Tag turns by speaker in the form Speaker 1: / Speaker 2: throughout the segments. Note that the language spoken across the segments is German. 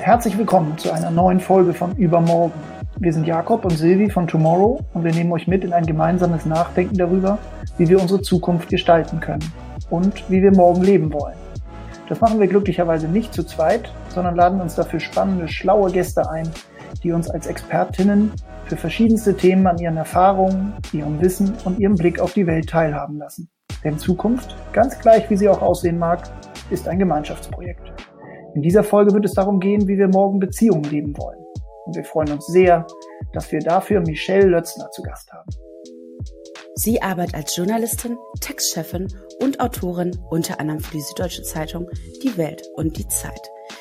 Speaker 1: Herzlich willkommen zu einer neuen Folge von Übermorgen. Wir sind Jakob und Silvi von Tomorrow und wir nehmen euch mit in ein gemeinsames Nachdenken darüber, wie wir unsere Zukunft gestalten können und wie wir morgen leben wollen. Das machen wir glücklicherweise nicht zu zweit, sondern laden uns dafür spannende, schlaue Gäste ein, die uns als Expertinnen für verschiedenste Themen an ihren Erfahrungen, ihrem Wissen und ihrem Blick auf die Welt teilhaben lassen. Denn Zukunft, ganz gleich wie sie auch aussehen mag, ist ein Gemeinschaftsprojekt. In dieser Folge wird es darum gehen, wie wir morgen Beziehungen leben wollen. Und wir freuen uns sehr, dass wir dafür Michelle Lötzner zu Gast haben.
Speaker 2: Sie arbeitet als Journalistin, Textchefin und Autorin unter anderem für die Süddeutsche Zeitung, Die Welt und die Zeit.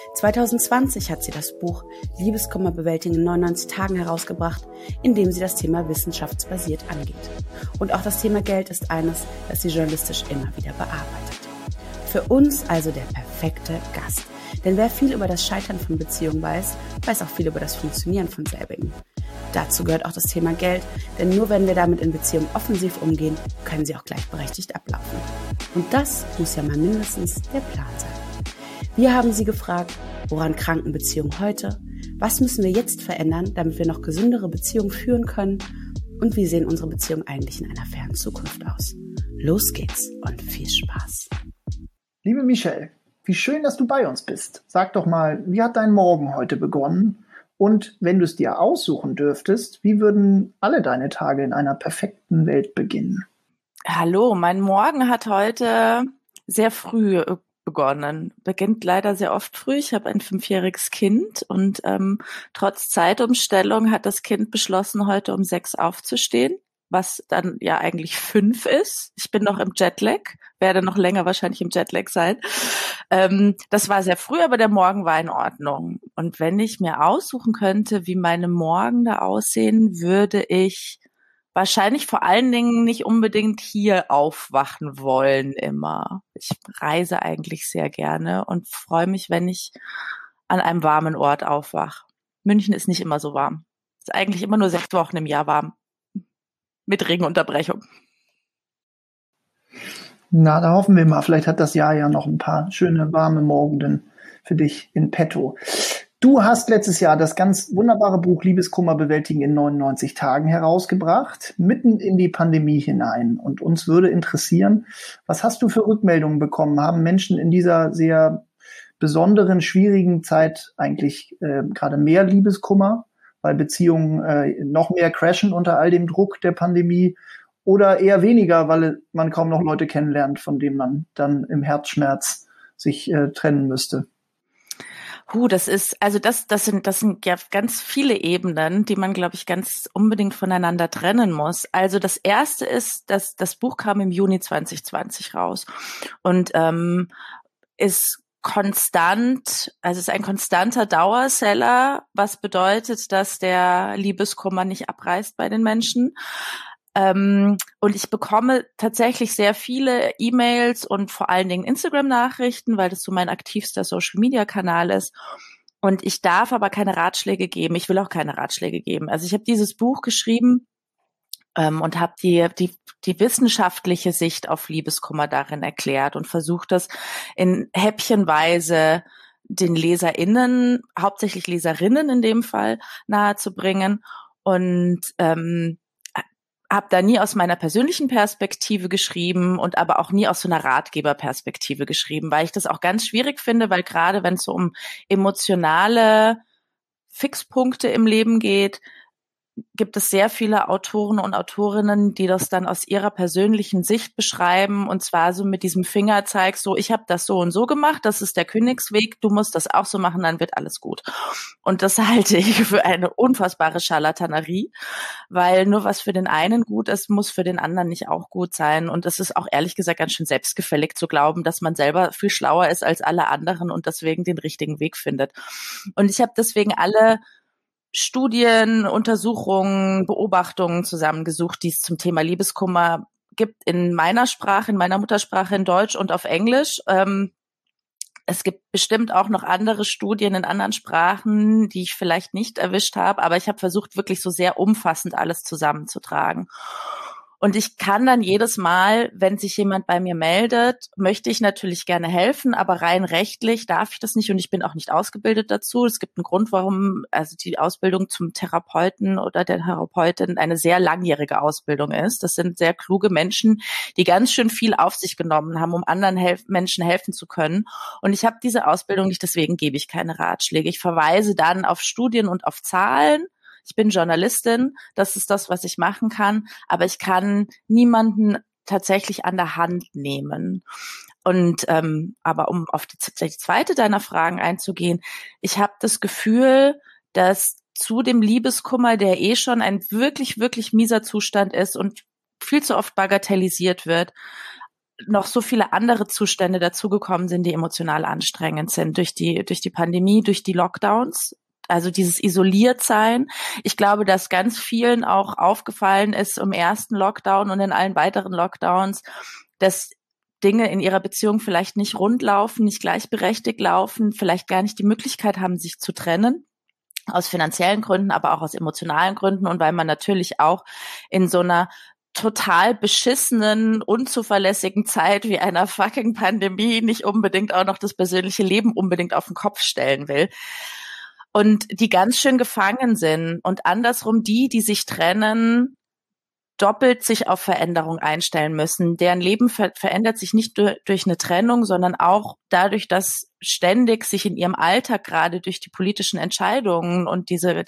Speaker 2: 2020 hat sie das Buch Liebeskummer bewältigen in 99 Tagen herausgebracht, in dem sie das Thema wissenschaftsbasiert angeht. Und auch das Thema Geld ist eines, das sie journalistisch immer wieder bearbeitet. Für uns also der perfekte Gast. Denn wer viel über das Scheitern von Beziehungen weiß, weiß auch viel über das Funktionieren von selbigen. Dazu gehört auch das Thema Geld, denn nur wenn wir damit in Beziehungen offensiv umgehen, können sie auch gleichberechtigt ablaufen. Und das muss ja mal mindestens der Plan sein. Wir haben sie gefragt, woran kranken Beziehungen heute? Was müssen wir jetzt verändern, damit wir noch gesündere Beziehungen führen können? Und wie sehen unsere Beziehungen eigentlich in einer fernen Zukunft aus? Los geht's und viel Spaß.
Speaker 1: Liebe Michelle, wie schön, dass du bei uns bist. Sag doch mal, wie hat dein Morgen heute begonnen? Und wenn du es dir aussuchen dürftest, wie würden alle deine Tage in einer perfekten Welt beginnen?
Speaker 3: Hallo, mein Morgen hat heute sehr früh begonnen. Beginnt leider sehr oft früh. Ich habe ein 5-jähriges Kind und trotz Zeitumstellung hat das Kind beschlossen, heute um 6 aufzustehen, was dann ja eigentlich 5 ist. Ich bin noch im Jetlag, werde noch länger wahrscheinlich im Jetlag sein. Das war sehr früh, aber der Morgen war in Ordnung. Und wenn ich mir aussuchen könnte, wie meine Morgen da aussehen, würde ich wahrscheinlich vor allen Dingen nicht unbedingt hier aufwachen wollen immer. Ich reise eigentlich sehr gerne und freue mich, wenn ich an einem warmen Ort aufwache. München ist nicht immer so warm. Ist eigentlich immer nur 6 Wochen im Jahr warm. Mit Regenunterbrechung.
Speaker 1: Na, da hoffen wir mal, vielleicht hat das Jahr ja noch ein paar schöne, warme Morgenden für dich in petto. Du hast letztes Jahr das ganz wunderbare Buch Liebeskummer bewältigen in 99 Tagen herausgebracht, mitten in die Pandemie hinein. Und uns würde interessieren, was hast du für Rückmeldungen bekommen? Haben Menschen in dieser sehr besonderen, schwierigen Zeit eigentlich gerade mehr Liebeskummer, weil Beziehungen noch mehr crashen unter all dem Druck der Pandemie? Oder eher weniger, weil man kaum noch Leute kennenlernt, von denen man dann im Herzschmerz sich trennen müsste?
Speaker 3: Das sind ja ganz viele Ebenen, die man, glaube ich, ganz unbedingt voneinander trennen muss. Also das erste ist, dass das Buch kam im Juni 2020 raus und ist konstant, also ist ein konstanter Dauerseller, was bedeutet, dass der Liebeskummer nicht abreißt bei den Menschen. Und ich bekomme tatsächlich sehr viele E-Mails und vor allen Dingen Instagram-Nachrichten, weil das so mein aktivster Social-Media-Kanal ist. Und ich darf aber keine Ratschläge geben. Ich will auch keine Ratschläge geben. Also ich habe dieses Buch geschrieben und habe die wissenschaftliche Sicht auf Liebeskummer darin erklärt und versucht, das in häppchenweise den LeserInnen, hauptsächlich Leserinnen in dem Fall, nahezubringen. Und habe da nie aus meiner persönlichen Perspektive geschrieben und aber auch nie aus so einer Ratgeberperspektive geschrieben, weil ich das auch ganz schwierig finde, weil gerade wenn es so um emotionale Fixpunkte im Leben geht, gibt es sehr viele Autoren und Autorinnen, die das dann aus ihrer persönlichen Sicht beschreiben und zwar so mit diesem Fingerzeig, so ich habe das so und so gemacht, das ist der Königsweg, du musst das auch so machen, dann wird alles gut. Und das halte ich für eine unfassbare Scharlatanerie, weil nur was für den einen gut ist, muss für den anderen nicht auch gut sein. Und es ist auch ehrlich gesagt ganz schön selbstgefällig zu glauben, dass man selber viel schlauer ist als alle anderen und deswegen den richtigen Weg findet. Und ich habe deswegen alle Studien, Untersuchungen, Beobachtungen zusammengesucht, die es zum Thema Liebeskummer gibt in meiner Sprache, in meiner Muttersprache in Deutsch und auf Englisch. Es gibt bestimmt auch noch andere Studien in anderen Sprachen, die ich vielleicht nicht erwischt habe, aber ich habe versucht, wirklich so sehr umfassend alles zusammenzutragen. Und ich kann dann jedes Mal, wenn sich jemand bei mir meldet, möchte ich natürlich gerne helfen, aber rein rechtlich darf ich das nicht und ich bin auch nicht ausgebildet dazu. Es gibt einen Grund, warum also die Ausbildung zum Therapeuten oder der Therapeutin eine sehr langjährige Ausbildung ist. Das sind sehr kluge Menschen, die ganz schön viel auf sich genommen haben, um anderen Menschen helfen zu können. Und ich habe diese Ausbildung nicht, deswegen gebe ich keine Ratschläge. Ich verweise dann auf Studien und auf Zahlen. Ich bin Journalistin, das ist das, was ich machen kann, aber ich kann niemanden tatsächlich an der Hand nehmen. Und aber um auf die zweite deiner Fragen einzugehen, ich habe das Gefühl, dass zu dem Liebeskummer, der schon ein wirklich, wirklich mieser Zustand ist und viel zu oft bagatellisiert wird, noch so viele andere Zustände dazugekommen sind, die emotional anstrengend sind durch die Pandemie, durch die Lockdowns. Also dieses Isoliertsein. Ich glaube, dass ganz vielen auch aufgefallen ist im ersten Lockdown und in allen weiteren Lockdowns, dass Dinge in ihrer Beziehung vielleicht nicht rund laufen, nicht gleichberechtigt laufen, vielleicht gar nicht die Möglichkeit haben, sich zu trennen. Aus finanziellen Gründen, aber auch aus emotionalen Gründen und weil man natürlich auch in so einer total beschissenen, unzuverlässigen Zeit wie einer fucking Pandemie nicht unbedingt auch noch das persönliche Leben unbedingt auf den Kopf stellen will. Und die ganz schön gefangen sind und andersrum die sich trennen, doppelt sich auf Veränderung einstellen müssen. Deren Leben verändert sich nicht durch eine Trennung, sondern auch dadurch, dass ständig sich in ihrem Alltag gerade durch die politischen Entscheidungen und diese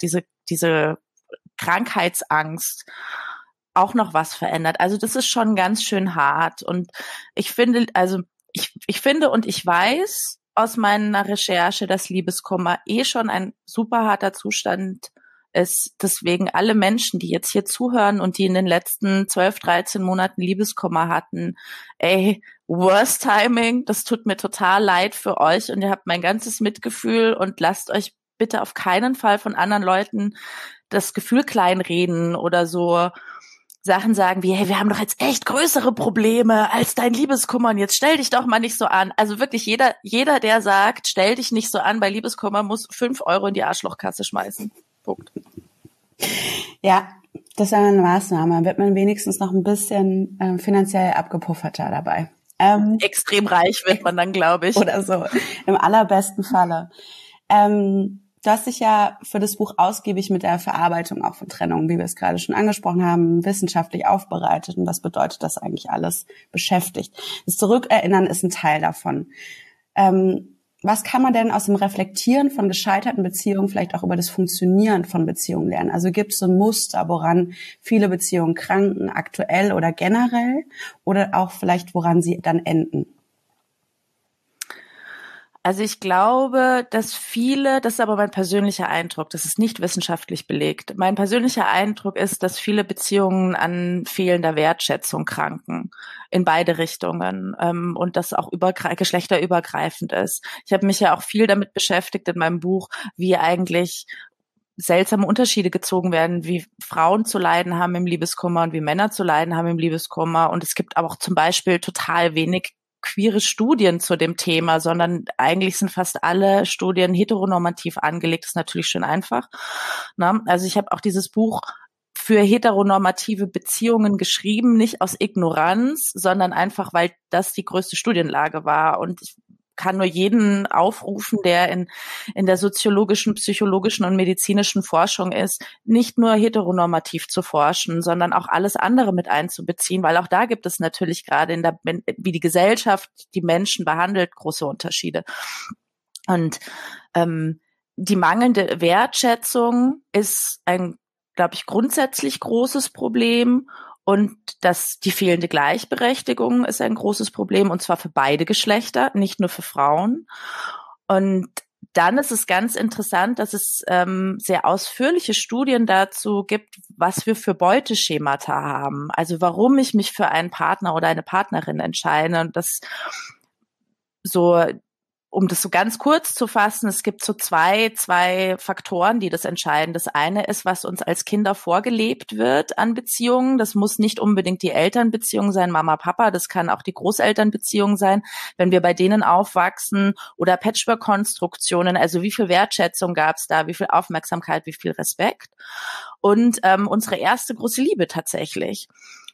Speaker 3: Krankheitsangst auch noch was verändert. Also das ist schon ganz schön hart. Und ich finde, ich finde und ich weiß aus meiner Recherche, dass Liebeskummer schon ein super harter Zustand ist. Deswegen alle Menschen, die jetzt hier zuhören und die in den letzten 12, 13 Monaten Liebeskummer hatten, worst timing, das tut mir total leid für euch und ihr habt mein ganzes Mitgefühl und lasst euch bitte auf keinen Fall von anderen Leuten das Gefühl kleinreden oder so Sachen sagen wie, hey, wir haben doch jetzt echt größere Probleme als dein Liebeskummer und jetzt stell dich doch mal nicht so an. Also wirklich jeder, der sagt, stell dich nicht so an bei Liebeskummer, muss 5 Euro in die Arschlochkasse schmeißen. Punkt.
Speaker 2: Ja, das ist eine Maßnahme. Wird man wenigstens noch ein bisschen finanziell abgepufferter dabei.
Speaker 3: Extrem reich wird man dann, glaube ich.
Speaker 2: Oder so, im allerbesten Falle. Du hast dich ja für das Buch ausgiebig mit der Verarbeitung auch von Trennung, wie wir es gerade schon angesprochen haben, wissenschaftlich aufbereitet. Und was bedeutet das eigentlich alles beschäftigt? Das Zurückerinnern ist ein Teil davon. Was kann man denn aus dem Reflektieren von gescheiterten Beziehungen vielleicht auch über das Funktionieren von Beziehungen lernen? Also gibt es so ein Muster, woran viele Beziehungen kranken, aktuell oder generell? Oder auch vielleicht, woran sie dann enden?
Speaker 3: Also ich glaube, dass viele, das ist aber mein persönlicher Eindruck, das ist nicht wissenschaftlich belegt. Mein persönlicher Eindruck ist, dass viele Beziehungen an fehlender Wertschätzung kranken, in beide Richtungen, und das auch geschlechterübergreifend ist. Ich habe mich ja auch viel damit beschäftigt in meinem Buch, wie eigentlich seltsame Unterschiede gezogen werden, wie Frauen zu leiden haben im Liebeskummer und wie Männer zu leiden haben im Liebeskummer. Und es gibt aber auch zum Beispiel total wenig queere Studien zu dem Thema, sondern eigentlich sind fast alle Studien heteronormativ angelegt. Das ist natürlich schön einfach. Na, also ich habe auch dieses Buch für heteronormative Beziehungen geschrieben, nicht aus Ignoranz, sondern einfach, weil das die größte Studienlage war. Und ich kann nur jeden aufrufen, der in der soziologischen, psychologischen und medizinischen Forschung ist, nicht nur heteronormativ zu forschen, sondern auch alles andere mit einzubeziehen, weil auch da gibt es natürlich gerade wie die Gesellschaft die Menschen behandelt, große Unterschiede. Und die mangelnde Wertschätzung ist ein, glaube ich, grundsätzlich großes Problem. Und die fehlende Gleichberechtigung ist ein großes Problem, und zwar für beide Geschlechter, nicht nur für Frauen. Und dann ist es ganz interessant, dass es sehr ausführliche Studien dazu gibt, was wir für Beuteschemata haben. Also warum ich mich für einen Partner oder eine Partnerin entscheide. Und das so, um das so ganz kurz zu fassen, es gibt so zwei Faktoren, die das entscheiden. Das eine ist, was uns als Kinder vorgelebt wird an Beziehungen. Das muss nicht unbedingt die Elternbeziehung sein, Mama, Papa. Das kann auch die Großelternbeziehung sein, wenn wir bei denen aufwachsen, oder Patchwork-Konstruktionen. Also wie viel Wertschätzung gab es da, wie viel Aufmerksamkeit, wie viel Respekt. Und unsere erste große Liebe tatsächlich.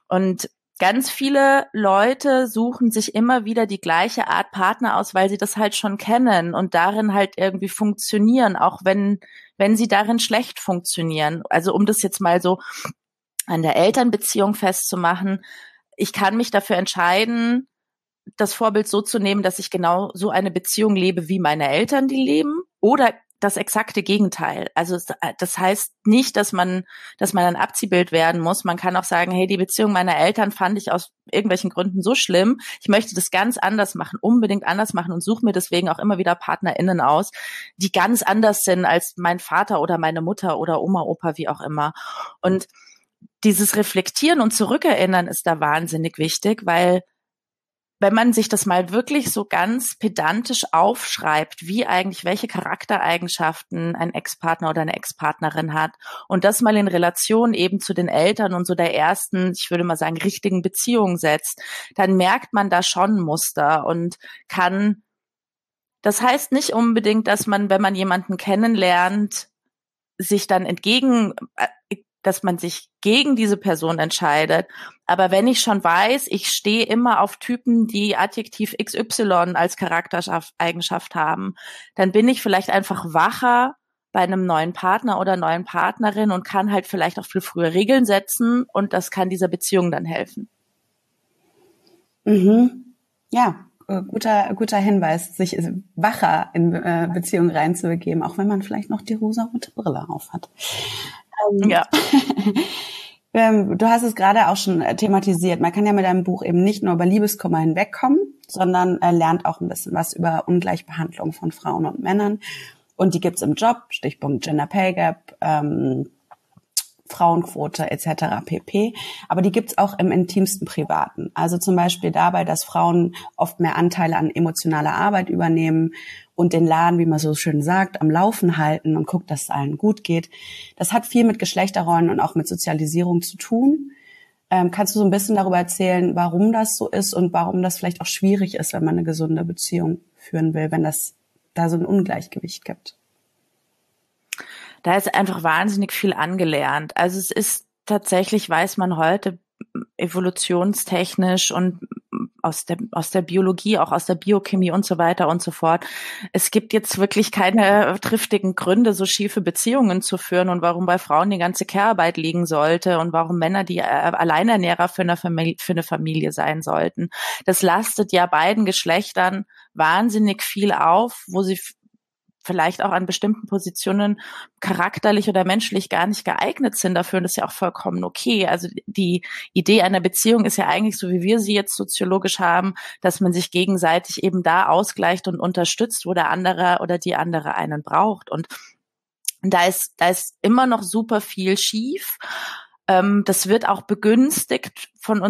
Speaker 3: Und ganz viele Leute suchen sich immer wieder die gleiche Art Partner aus, weil sie das halt schon kennen und darin halt irgendwie funktionieren, auch wenn sie darin schlecht funktionieren. Also um das jetzt mal so an der Elternbeziehung festzumachen, ich kann mich dafür entscheiden, das Vorbild so zu nehmen, dass ich genau so eine Beziehung lebe, wie meine Eltern die leben, oder das exakte Gegenteil. Also das heißt nicht, dass man ein Abziehbild werden muss. Man kann auch sagen, hey, die Beziehung meiner Eltern fand ich aus irgendwelchen Gründen so schlimm. Ich möchte das ganz anders machen, unbedingt anders machen und suche mir deswegen auch immer wieder PartnerInnen aus, die ganz anders sind als mein Vater oder meine Mutter oder Oma, Opa, wie auch immer. Und dieses Reflektieren und Zurückerinnern ist da wahnsinnig wichtig, weil wenn man sich das mal wirklich so ganz pedantisch aufschreibt, wie eigentlich welche Charaktereigenschaften ein Ex-Partner oder eine Ex-Partnerin hat und das mal in Relation eben zu den Eltern und so der ersten, ich würde mal sagen, richtigen Beziehung setzt, dann merkt man da schon Muster und kann, das heißt nicht unbedingt, dass man, wenn man jemanden kennenlernt, sich dann dass man sich gegen diese Person entscheidet. Aber wenn ich schon weiß, ich stehe immer auf Typen, die Adjektiv XY als Charaktereigenschaft haben, dann bin ich vielleicht einfach wacher bei einem neuen Partner oder neuen Partnerin und kann halt vielleicht auch viel früher Regeln setzen und das kann dieser Beziehung dann helfen.
Speaker 2: Mhm. Ja, guter Hinweis, sich wacher in Beziehungen reinzubegeben, auch wenn man vielleicht noch die rosarote Brille auf hat.
Speaker 3: Ja.
Speaker 2: Du hast es gerade auch schon thematisiert. Man kann ja mit deinem Buch eben nicht nur über Liebeskummer hinwegkommen, sondern lernt auch ein bisschen was über Ungleichbehandlung von Frauen und Männern. Und die gibt's im Job, Stichpunkt Gender Pay Gap, Frauenquote etc. pp. Aber die gibt's auch im intimsten Privaten. Also zum Beispiel dabei, dass Frauen oft mehr Anteile an emotionaler Arbeit übernehmen und den Laden, wie man so schön sagt, am Laufen halten und guckt, dass es allen gut geht. Das hat viel mit Geschlechterrollen und auch mit Sozialisierung zu tun. Kannst du so ein bisschen darüber erzählen, warum das so ist und warum das vielleicht auch schwierig ist, wenn man eine gesunde Beziehung führen will, wenn das da so ein Ungleichgewicht gibt?
Speaker 3: Da ist einfach wahnsinnig viel angelernt. Also es ist tatsächlich, weiß man heute, evolutionstechnisch und aus der Biologie, auch aus der Biochemie und so weiter und so fort. Es gibt jetzt wirklich keine triftigen Gründe, so schiefe Beziehungen zu führen und warum bei Frauen die ganze Care-Arbeit liegen sollte und warum Männer die Alleinernährer für eine Familie sein sollten. Das lastet ja beiden Geschlechtern wahnsinnig viel auf, wo sie vielleicht auch an bestimmten Positionen charakterlich oder menschlich gar nicht geeignet sind dafür. Und das ist ja auch vollkommen okay. Also die Idee einer Beziehung ist ja eigentlich, so wie wir sie jetzt soziologisch haben, dass man sich gegenseitig eben da ausgleicht und unterstützt, wo der andere oder die andere einen braucht. Und da ist immer noch super viel schief. Das wird auch begünstigt von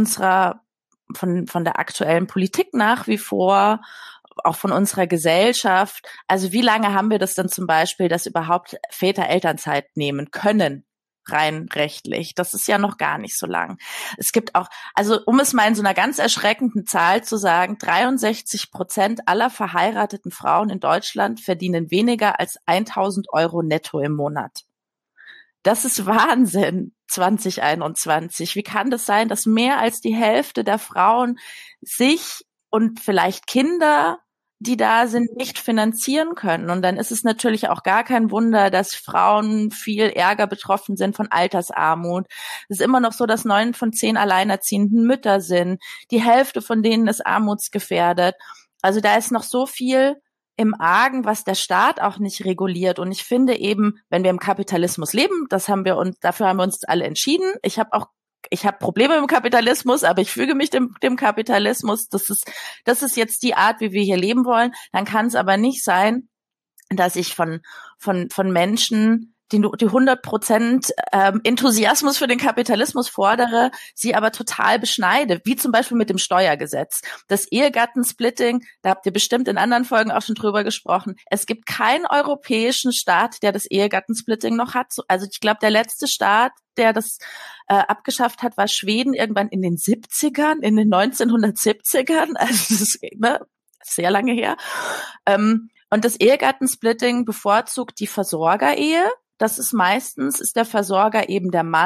Speaker 3: von der aktuellen Politik nach wie vor, auch von unserer Gesellschaft. Also wie lange haben wir das denn zum Beispiel, dass überhaupt Väter Elternzeit nehmen können, rein rechtlich? Das ist ja noch gar nicht so lang. Es gibt auch, also um es mal in so einer ganz erschreckenden Zahl zu sagen, 63% aller verheirateten Frauen in Deutschland verdienen weniger als 1.000 Euro netto im Monat. Das ist Wahnsinn, 2021. Wie kann das sein, dass mehr als die Hälfte der Frauen sich und vielleicht Kinder, die da sind, nicht finanzieren können? Und dann ist es natürlich auch gar kein Wunder, dass Frauen viel ärger betroffen sind von Altersarmut. Es ist immer noch so, dass 9 von 10 alleinerziehenden Mütter sind. Die Hälfte von denen ist armutsgefährdet. Also da ist noch so viel im Argen, was der Staat auch nicht reguliert. Und ich finde eben, wenn wir im Kapitalismus leben, dafür haben wir uns alle entschieden. Ich habe Probleme im Kapitalismus, aber ich füge mich dem Kapitalismus. Das ist jetzt die Art, wie wir hier leben wollen. Dann kann es aber nicht sein, dass ich von Menschen die 100% Enthusiasmus für den Kapitalismus fordere, sie aber total beschneide, wie zum Beispiel mit dem Steuergesetz. Das Ehegattensplitting, da habt ihr bestimmt in anderen Folgen auch schon drüber gesprochen. Es gibt keinen europäischen Staat, der das Ehegattensplitting noch hat. Also ich glaube, der letzte Staat, der das abgeschafft hat, war Schweden irgendwann in den 70ern, in den 1970ern. Also das ist sehr lange her. Und das Ehegattensplitting bevorzugt die Versorgerehe. Das ist meistens der Versorger eben der Mann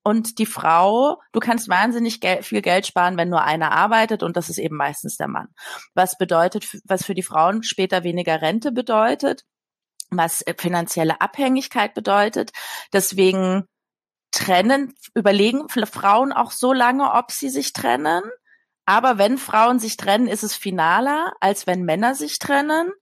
Speaker 3: und die Frau, du kannst wahnsinnig viel Geld sparen, wenn nur einer arbeitet, und das ist eben meistens der Mann. Was für die Frauen später weniger Rente bedeutet, was finanzielle Abhängigkeit bedeutet. Deswegen überlegen Frauen auch so lange, ob sie sich trennen. Aber wenn Frauen sich trennen, ist es finaler, als wenn Männer sich trennen.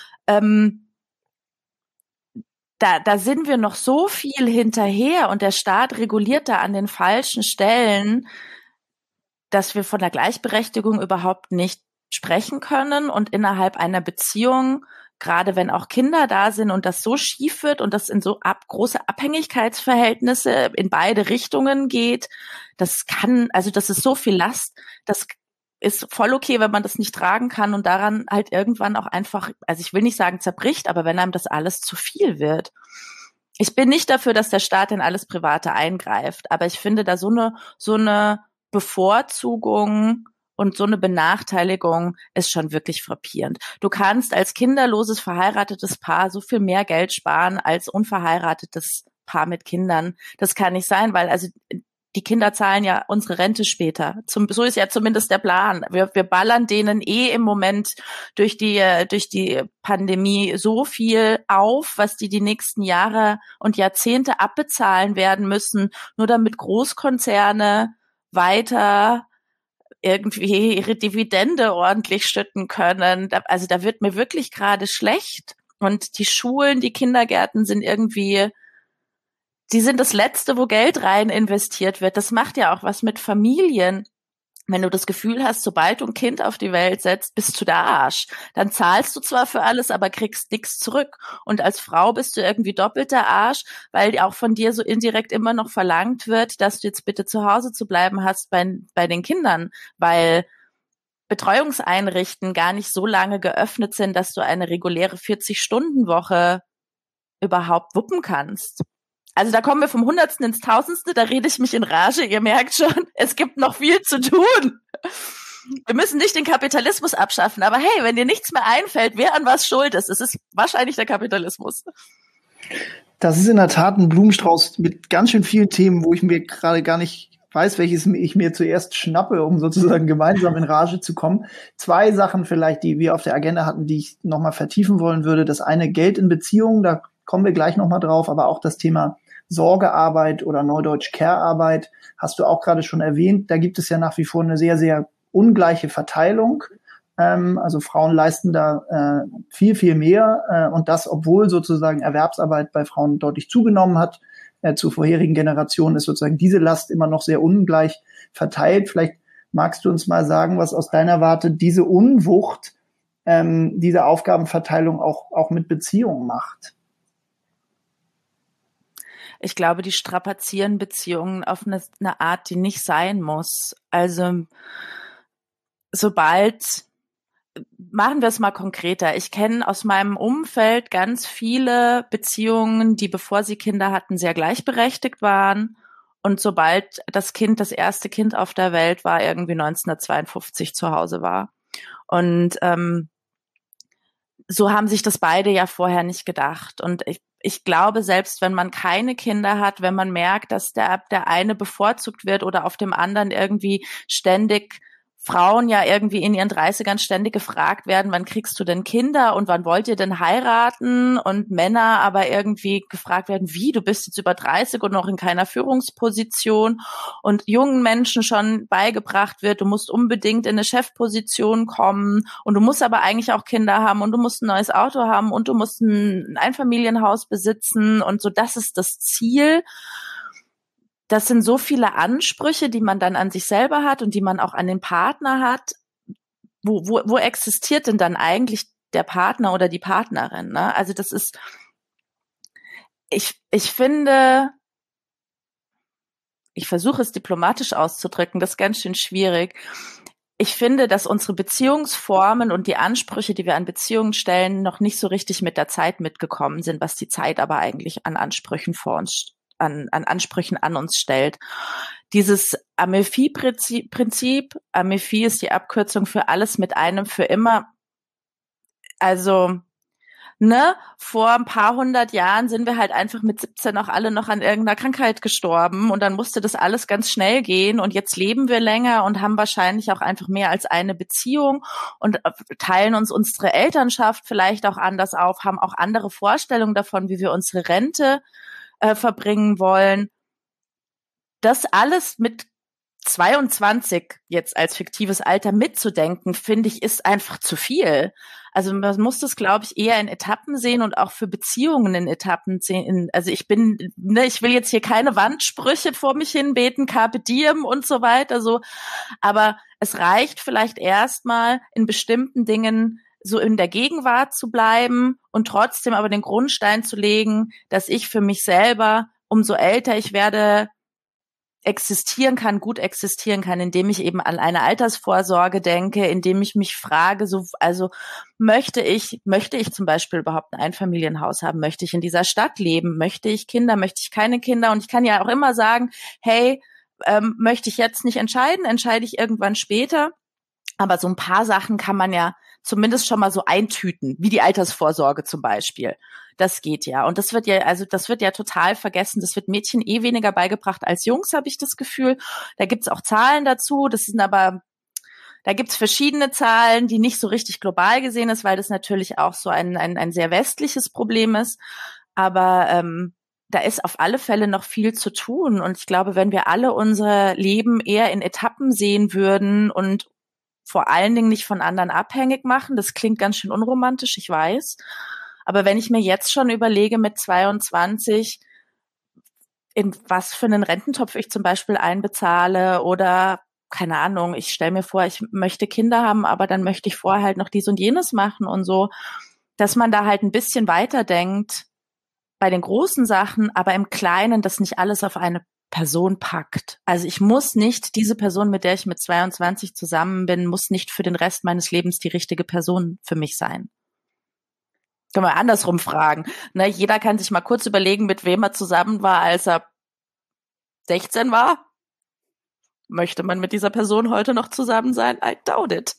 Speaker 3: Da sind wir noch so viel hinterher, und der Staat reguliert da an den falschen Stellen, dass wir von der Gleichberechtigung überhaupt nicht sprechen können. Und innerhalb einer Beziehung, gerade wenn auch Kinder da sind und das so schief wird und das in so große Abhängigkeitsverhältnisse in beide Richtungen geht, das ist so viel Last, das ist voll okay, wenn man das nicht tragen kann und daran halt irgendwann auch einfach, also ich will nicht sagen zerbricht, aber wenn einem das alles zu viel wird. Ich bin nicht dafür, dass der Staat in alles Private eingreift, aber ich finde da so eine Bevorzugung und so eine Benachteiligung ist schon wirklich frappierend. Du kannst als kinderloses, verheiratetes Paar so viel mehr Geld sparen als unverheiratetes Paar mit Kindern. Das kann nicht sein, weil also die Kinder zahlen ja unsere Rente später. So ist ja zumindest der Plan. Wir ballern denen im Moment durch die Pandemie so viel auf, was die nächsten Jahre und Jahrzehnte abbezahlen werden müssen, nur damit Großkonzerne weiter irgendwie ihre Dividende ordentlich schütten können. Also da wird mir wirklich gerade schlecht. Und die Schulen, die Kindergärten sind die sind das Letzte, wo Geld rein investiert wird. Das macht ja auch was mit Familien. Wenn du das Gefühl hast, sobald du ein Kind auf die Welt setzt, bist du der Arsch. Dann zahlst du zwar für alles, aber kriegst nichts zurück. Und als Frau bist du irgendwie doppelt der Arsch, weil auch von dir so indirekt immer noch verlangt wird, dass du jetzt bitte zu Hause zu bleiben hast bei den Kindern, weil Betreuungseinrichten gar nicht so lange geöffnet sind, dass du eine reguläre 40-Stunden-Woche überhaupt wuppen kannst. Also da kommen wir vom Hundertsten ins Tausendste, da rede ich mich in Rage, ihr merkt schon, es gibt noch viel zu tun. Wir müssen nicht den Kapitalismus abschaffen, aber hey, wenn dir nichts mehr einfällt, wer an was schuld ist, es ist wahrscheinlich der Kapitalismus.
Speaker 1: Das ist in der Tat ein Blumenstrauß mit ganz schön vielen Themen, wo ich mir gerade gar nicht weiß, welches ich mir zuerst schnappe, um sozusagen gemeinsam in Rage zu kommen. 2 Sachen vielleicht, die wir auf der Agenda hatten, die ich nochmal vertiefen wollen würde. Das eine, Geld in Beziehungen, da kommen wir gleich nochmal drauf, aber auch das Thema Sorgearbeit oder neudeutsch Care-Arbeit hast du auch gerade schon erwähnt. Da gibt es ja nach wie vor eine sehr, sehr ungleiche Verteilung. Also Frauen leisten da viel, viel mehr und das, obwohl sozusagen Erwerbsarbeit bei Frauen deutlich zugenommen hat. Zu vorherigen Generationen ist sozusagen diese Last immer noch sehr ungleich verteilt. Vielleicht magst du uns mal sagen, was aus deiner Warte diese Unwucht, diese Aufgabenverteilung auch mit Beziehungen macht.
Speaker 3: Ich glaube, die strapazieren Beziehungen auf eine Art, die nicht sein muss. Also machen wir es mal konkreter. Ich kenne aus meinem Umfeld ganz viele Beziehungen, die, bevor sie Kinder hatten, sehr gleichberechtigt waren. Und sobald das erste Kind auf der Welt war, irgendwie 1952 zu Hause war. Und so haben sich das beide ja vorher nicht gedacht. Und ich glaube, selbst wenn man keine Kinder hat, wenn man merkt, dass der eine bevorzugt wird oder auf dem anderen irgendwie ständig Frauen ja irgendwie in ihren 30ern ständig gefragt werden, wann kriegst du denn Kinder und wann wollt ihr denn heiraten? Und Männer aber irgendwie gefragt werden, wie, du bist jetzt über 30 und noch in keiner Führungsposition, und jungen Menschen schon beigebracht wird, du musst unbedingt in eine Chefposition kommen und du musst aber eigentlich auch Kinder haben und du musst ein neues Auto haben und du musst ein Einfamilienhaus besitzen und so, das ist das Ziel. Das sind so viele Ansprüche, die man dann an sich selber hat und die man auch an den Partner hat. Wo existiert denn dann eigentlich der Partner oder die Partnerin? Ne? Also das ist, ich finde, ich versuche es diplomatisch auszudrücken, das ist ganz schön schwierig. Ich finde, dass unsere Beziehungsformen und die Ansprüche, die wir an Beziehungen stellen, noch nicht so richtig mit der Zeit mitgekommen sind, was die Zeit aber eigentlich an Ansprüchen an Ansprüchen an uns stellt. Dieses Amelphi-Prinzip, Amelphi ist die Abkürzung für alles mit einem für immer. Also ne, vor ein paar hundert Jahren sind wir halt einfach mit 17 auch alle noch an irgendeiner Krankheit gestorben und dann musste das alles ganz schnell gehen und jetzt leben wir länger und haben wahrscheinlich auch einfach mehr als eine Beziehung und teilen uns unsere Elternschaft vielleicht auch anders auf, haben auch andere Vorstellungen davon, wie wir unsere Rente verbringen wollen. Das alles mit 22 jetzt als fiktives Alter mitzudenken, finde ich, ist einfach zu viel. Also man muss das, glaube ich, eher in Etappen sehen und auch für Beziehungen in Etappen sehen. Also ich will jetzt hier keine Wandsprüche vor mich hinbeten, Carpe Diem und so weiter, so. Aber es reicht vielleicht erstmal in bestimmten Dingen so in der Gegenwart zu bleiben und trotzdem aber den Grundstein zu legen, dass ich für mich selber, umso älter ich werde, gut existieren kann, indem ich eben an eine Altersvorsorge denke, indem ich mich frage, also möchte ich zum Beispiel überhaupt ein Einfamilienhaus haben? Möchte ich in dieser Stadt leben? Möchte ich Kinder? Möchte ich keine Kinder? Und ich kann ja auch immer sagen, hey, möchte ich jetzt nicht entscheiden, entscheide ich irgendwann später. Aber so ein paar Sachen kann man ja zumindest schon mal so eintüten, wie die Altersvorsorge zum Beispiel. Das geht ja. Und das wird ja total vergessen. Das wird Mädchen weniger beigebracht als Jungs, habe ich das Gefühl. Da gibt's auch Zahlen dazu. Da gibt's verschiedene Zahlen, die nicht so richtig global gesehen ist, weil das natürlich auch so ein sehr westliches Problem ist. Aber da ist auf alle Fälle noch viel zu tun. Und ich glaube, wenn wir alle unser Leben eher in Etappen sehen würden und vor allen Dingen nicht von anderen abhängig machen, das klingt ganz schön unromantisch, ich weiß. Aber wenn ich mir jetzt schon überlege mit 22, in was für einen Rententopf ich zum Beispiel einbezahle oder, keine Ahnung, ich stelle mir vor, ich möchte Kinder haben, aber dann möchte ich vorher halt noch dies und jenes machen und so, dass man da halt ein bisschen weiterdenkt bei den großen Sachen, aber im Kleinen das nicht alles auf eine Person packt. Also ich muss nicht, diese Person, mit der ich mit 22 zusammen bin, muss nicht für den Rest meines Lebens die richtige Person für mich sein. Kann man andersrum fragen. Ne, jeder kann sich mal kurz überlegen, mit wem er zusammen war, als er 16 war. Möchte man mit dieser Person heute noch zusammen sein? I doubt it.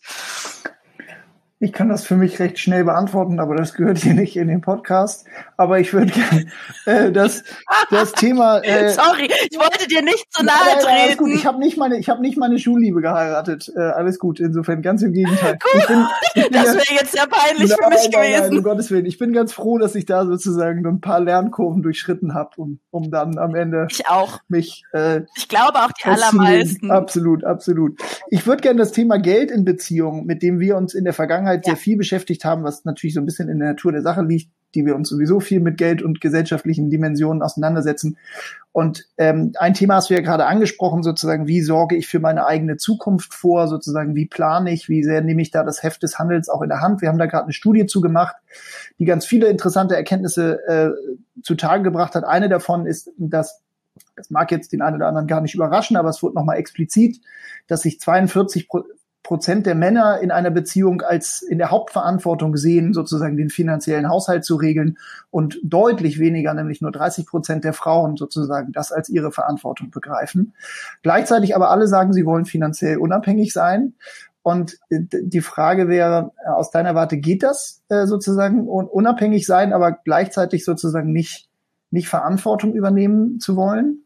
Speaker 1: Ich kann das für mich recht schnell beantworten, aber das gehört hier nicht in den Podcast. Aber ich würde gerne das Thema.
Speaker 3: Sorry, ich wollte dir nicht zu nahe treten.
Speaker 1: Alles gut. Ich habe nicht meine Schulliebe geheiratet. Alles gut. Insofern ganz im Gegenteil.
Speaker 3: Das wäre jetzt sehr peinlich für mich gewesen.
Speaker 1: Nein, um Gottes Willen. Ich bin ganz froh, dass ich da sozusagen ein paar Lernkurven durchschritten habe, um dann am Ende
Speaker 3: ich auch.
Speaker 1: mich.
Speaker 3: Ich glaube auch die allermeisten.
Speaker 1: Absolut. Ich würde gerne das Thema Geld in Beziehungen, mit dem wir uns in der Vergangenheit sehr viel beschäftigt haben, was natürlich so ein bisschen in der Natur der Sache liegt, die wir uns sowieso viel mit Geld und gesellschaftlichen Dimensionen auseinandersetzen. Und ein Thema hast du ja gerade angesprochen, sozusagen, wie sorge ich für meine eigene Zukunft vor, sozusagen, wie plane ich, wie sehr nehme ich da das Heft des Handels auch in der Hand. Wir haben da gerade eine Studie zugemacht, die ganz viele interessante Erkenntnisse zutage gebracht hat. Eine davon ist, das mag jetzt den einen oder anderen gar nicht überraschen, aber es wurde nochmal explizit, dass sich 42% der Männer in einer Beziehung als in der Hauptverantwortung sehen, sozusagen den finanziellen Haushalt zu regeln und deutlich weniger, nämlich nur 30% der Frauen sozusagen das als ihre Verantwortung begreifen. Gleichzeitig aber alle sagen, sie wollen finanziell unabhängig sein. Und die Frage wäre, aus deiner Warte, geht das sozusagen unabhängig sein, aber gleichzeitig sozusagen nicht Verantwortung übernehmen zu wollen?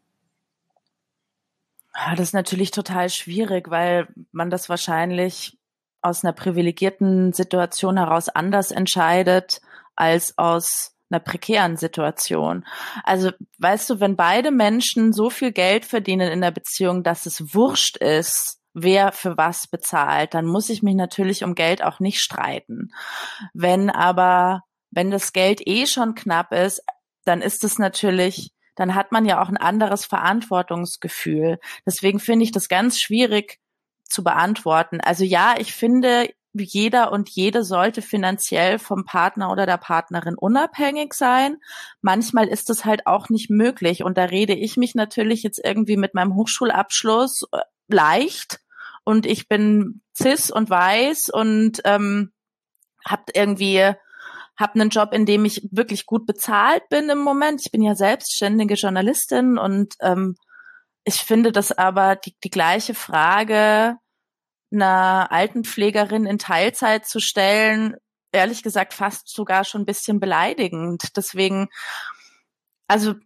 Speaker 3: Das ist natürlich total schwierig, weil man das wahrscheinlich aus einer privilegierten Situation heraus anders entscheidet als aus einer prekären Situation. Also, weißt du, wenn beide Menschen so viel Geld verdienen in der Beziehung, dass es wurscht ist, wer für was bezahlt, dann muss ich mich natürlich um Geld auch nicht streiten. Wenn das Geld schon knapp ist, dann ist es natürlich, dann hat man ja auch ein anderes Verantwortungsgefühl. Deswegen finde ich das ganz schwierig zu beantworten. Also ja, ich finde, jeder und jede sollte finanziell vom Partner oder der Partnerin unabhängig sein. Manchmal ist es halt auch nicht möglich. Und da rede ich mich natürlich jetzt irgendwie mit meinem Hochschulabschluss leicht. Und ich bin cis und weiß und habe einen Job, in dem ich wirklich gut bezahlt bin im Moment. Ich bin ja selbstständige Journalistin und ich finde das aber die gleiche Frage einer Altenpflegerin in Teilzeit zu stellen, ehrlich gesagt fast sogar schon ein bisschen beleidigend. Deswegen, also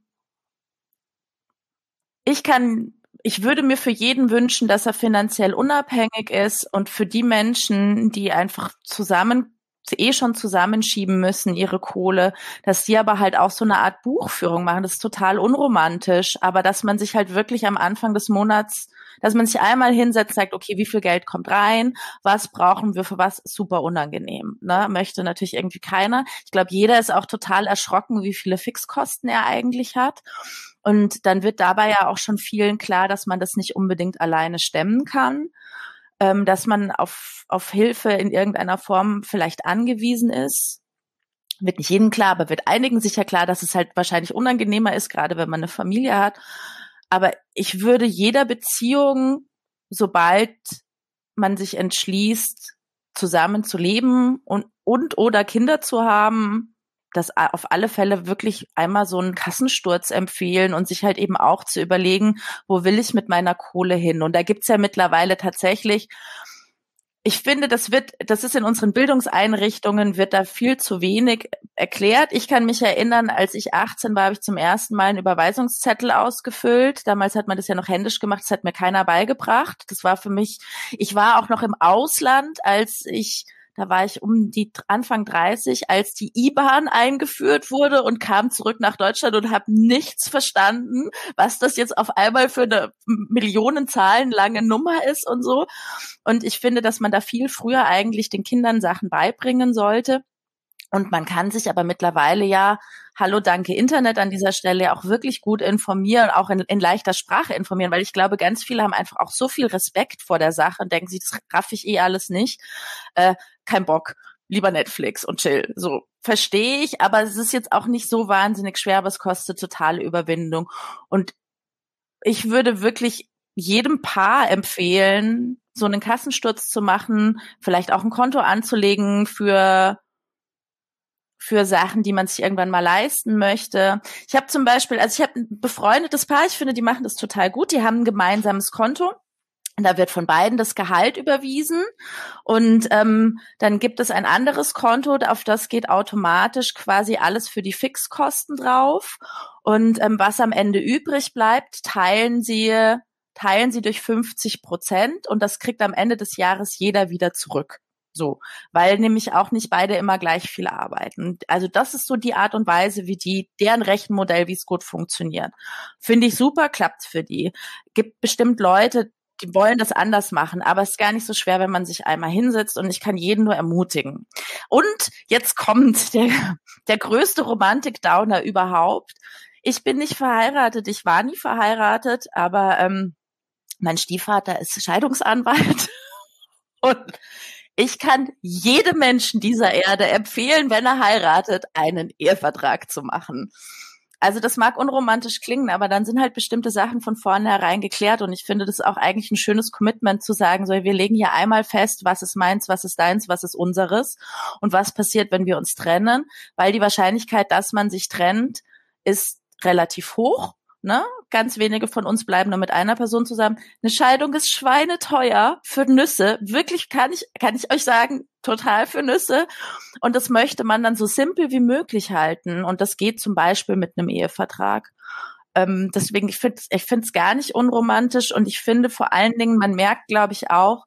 Speaker 3: ich würde mir für jeden wünschen, dass er finanziell unabhängig ist, und für die Menschen, die einfach schon zusammenschieben müssen, ihre Kohle, dass die aber halt auch so eine Art Buchführung machen. Das ist total unromantisch, aber dass man sich halt wirklich am Anfang des Monats, dass man sich einmal hinsetzt, sagt, okay, wie viel Geld kommt rein, was brauchen wir für was, super unangenehm, ne? Möchte natürlich irgendwie keiner. Ich glaube, jeder ist auch total erschrocken, wie viele Fixkosten er eigentlich hat. Und dann wird dabei ja auch schon vielen klar, dass man das nicht unbedingt alleine stemmen kann, dass man auf Hilfe in irgendeiner Form vielleicht angewiesen ist. Wird nicht jedem klar, aber wird einigen sicher klar, dass es halt wahrscheinlich unangenehmer ist, gerade wenn man eine Familie hat. Aber ich würde jeder Beziehung, sobald man sich entschließt, zusammen zu leben und oder Kinder zu haben, das auf alle Fälle wirklich einmal so einen Kassensturz empfehlen und sich halt eben auch zu überlegen, wo will ich mit meiner Kohle hin? Und da gibt's ja mittlerweile tatsächlich, ich finde, das ist in unseren Bildungseinrichtungen, wird da viel zu wenig erklärt. Ich kann mich erinnern, als ich 18 war, habe ich zum ersten Mal einen Überweisungszettel ausgefüllt. Damals hat man das ja noch händisch gemacht, das hat mir keiner beigebracht. Das war für mich, ich war auch noch im Ausland, da war ich um die Anfang 30, als die IBAN eingeführt wurde, und kam zurück nach Deutschland und habe nichts verstanden, was das jetzt auf einmal für eine millionenzahlenlange Nummer ist und so. Und ich finde, dass man da viel früher eigentlich den Kindern Sachen beibringen sollte. Und man kann sich aber mittlerweile ja, hallo, danke Internet an dieser Stelle, auch wirklich gut informieren, auch in leichter Sprache informieren, weil ich glaube, ganz viele haben einfach auch so viel Respekt vor der Sache und denken sich, das raff ich alles nicht. Kein Bock, lieber Netflix und chill. So, verstehe ich, aber es ist jetzt auch nicht so wahnsinnig schwer, aber es kostet totale Überwindung. Und ich würde wirklich jedem Paar empfehlen, so einen Kassensturz zu machen, vielleicht auch ein Konto anzulegen für Sachen, die man sich irgendwann mal leisten möchte. Ich habe zum Beispiel, ich habe ein befreundetes Paar, ich finde, die machen das total gut, die haben ein gemeinsames Konto. Da wird von beiden das Gehalt überwiesen, und dann gibt es ein anderes Konto, auf das geht automatisch quasi alles für die Fixkosten drauf, und was am Ende übrig bleibt, teilen sie durch 50%, und das kriegt am Ende des Jahres jeder wieder zurück. So, weil nämlich auch nicht beide immer gleich viel arbeiten. Also das ist so die Art und Weise, wie deren Rechenmodell, wie es gut funktioniert. Finde ich super, klappt für die. Gibt bestimmt Leute, die wollen das anders machen, aber es ist gar nicht so schwer, wenn man sich einmal hinsetzt, und ich kann jeden nur ermutigen. Und jetzt kommt der größte Romantik-Downer überhaupt. Ich bin nicht verheiratet, ich war nie verheiratet, aber mein Stiefvater ist Scheidungsanwalt und ich kann jedem Menschen dieser Erde empfehlen, wenn er heiratet, einen Ehevertrag zu machen. Also das mag unromantisch klingen, aber dann sind halt bestimmte Sachen von vornherein geklärt, und ich finde das auch eigentlich ein schönes Commitment zu sagen, so, wir legen hier einmal fest, was ist meins, was ist deins, was ist unseres und was passiert, wenn wir uns trennen, weil die Wahrscheinlichkeit, dass man sich trennt, ist relativ hoch. Ne? Ganz wenige von uns bleiben nur mit einer Person zusammen. Eine Scheidung ist schweineteuer für Nüsse. Wirklich kann ich euch sagen, total für Nüsse. Und das möchte man dann so simpel wie möglich halten. Und das geht zum Beispiel mit einem Ehevertrag. Deswegen, ich finde es gar nicht unromantisch. Und ich finde vor allen Dingen, man merkt, glaube ich, auch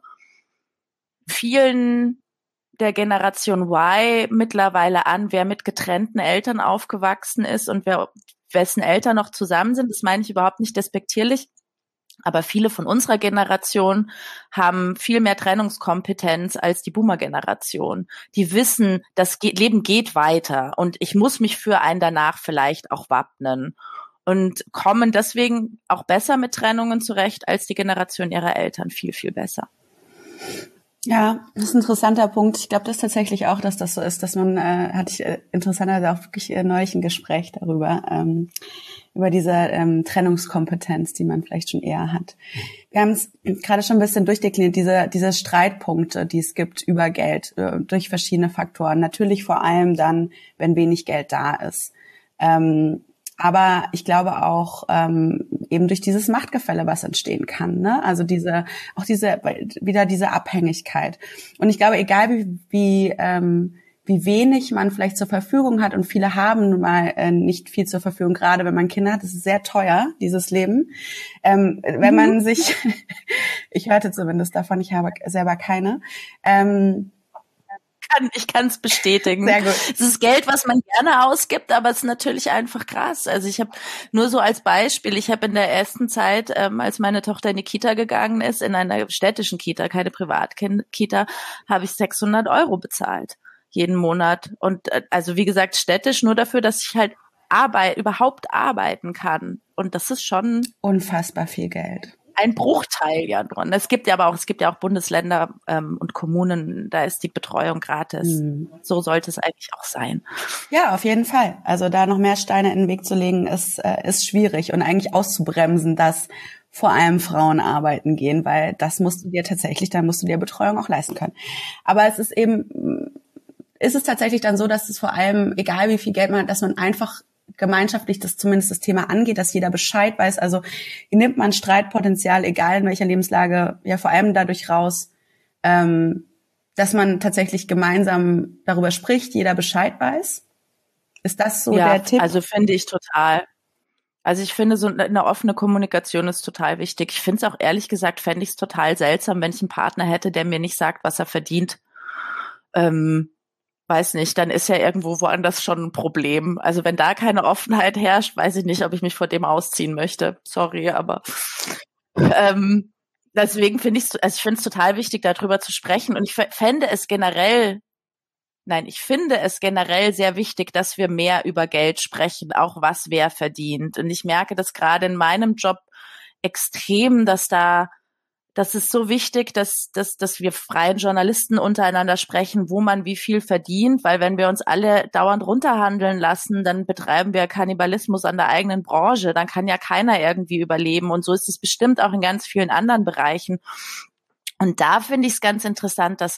Speaker 3: vielen der Generation Y mittlerweile an, wer mit getrennten Eltern aufgewachsen ist und wessen Eltern noch zusammen sind. Das meine ich überhaupt nicht despektierlich. Aber viele von unserer Generation haben viel mehr Trennungskompetenz als die Boomer-Generation. Die wissen, das Leben geht weiter und ich muss mich für einen danach vielleicht auch wappnen. Und kommen deswegen auch besser mit Trennungen zurecht als die Generation ihrer Eltern. Viel, viel besser.
Speaker 2: Ja, das ist ein interessanter Punkt. Ich glaube das tatsächlich auch, dass das so ist, dass man, hatte ich interessanterweise auch wirklich neulich ein Gespräch darüber, über diese Trennungskompetenz, die man vielleicht schon eher hat. Wir haben es gerade schon ein bisschen durchdekliniert, diese Streitpunkte, die es gibt über Geld, durch verschiedene Faktoren. Natürlich vor allem dann, wenn wenig Geld da ist. Aber ich glaube auch eben durch dieses Machtgefälle, was entstehen kann, ne? Also diese wieder diese Abhängigkeit. Und ich glaube, egal wie wie wenig man vielleicht zur Verfügung hat. Und viele haben nun mal nicht viel zur Verfügung, gerade wenn man Kinder hat. Das ist sehr teuer, dieses Leben. Wenn man sich, ich hörte zumindest davon, ich habe selber keine,
Speaker 3: ich kann es bestätigen.
Speaker 2: Sehr gut.
Speaker 3: Es ist Geld, was man gerne ausgibt, aber es ist natürlich einfach krass. Also ich habe nur so als Beispiel, ich habe in der ersten Zeit, als meine Tochter in die Kita gegangen ist, in einer städtischen Kita, keine Privatkita, habe ich 600 € bezahlt jeden Monat. Und also wie gesagt städtisch, nur dafür, dass ich halt überhaupt arbeiten kann. Und das ist schon
Speaker 2: unfassbar viel Geld.
Speaker 3: Ein Bruchteil ja dran. Es gibt ja auch Bundesländer und Kommunen, da ist die Betreuung gratis. So sollte es eigentlich auch sein.
Speaker 2: Ja, auf jeden Fall. Also da noch mehr Steine in den Weg zu legen, ist schwierig und eigentlich auszubremsen, dass vor allem Frauen arbeiten gehen, weil da musst du dir Betreuung auch leisten können. Aber es ist tatsächlich dann so, dass es vor allem, egal wie viel Geld man hat, dass man einfach gemeinschaftlich zumindest das Thema angeht, dass jeder Bescheid weiß. Also nimmt man Streitpotenzial, egal in welcher Lebenslage, ja vor allem dadurch raus, dass man tatsächlich gemeinsam darüber spricht, jeder Bescheid weiß. Ist das so der Tipp?
Speaker 3: Also finde ich total. Also ich finde, so eine offene Kommunikation ist total wichtig. Ich finde es auch ehrlich gesagt, fände ich es total seltsam, wenn ich einen Partner hätte, der mir nicht sagt, was er verdient. Weiß nicht, dann ist ja irgendwo woanders schon ein Problem. Also wenn da keine Offenheit herrscht, weiß ich nicht, ob ich mich vor dem ausziehen möchte. Sorry, aber deswegen finde ich es total wichtig, darüber zu sprechen. Und ich finde es generell sehr wichtig, dass wir mehr über Geld sprechen, auch was wer verdient. Und ich merke das gerade in meinem Job extrem, das ist so wichtig, dass wir freien Journalisten untereinander sprechen, wo man wie viel verdient, weil wenn wir uns alle dauernd runterhandeln lassen, dann betreiben wir Kannibalismus an der eigenen Branche, dann kann ja keiner irgendwie überleben und so ist es bestimmt auch in ganz vielen anderen Bereichen. Und da finde ich es ganz interessant, dass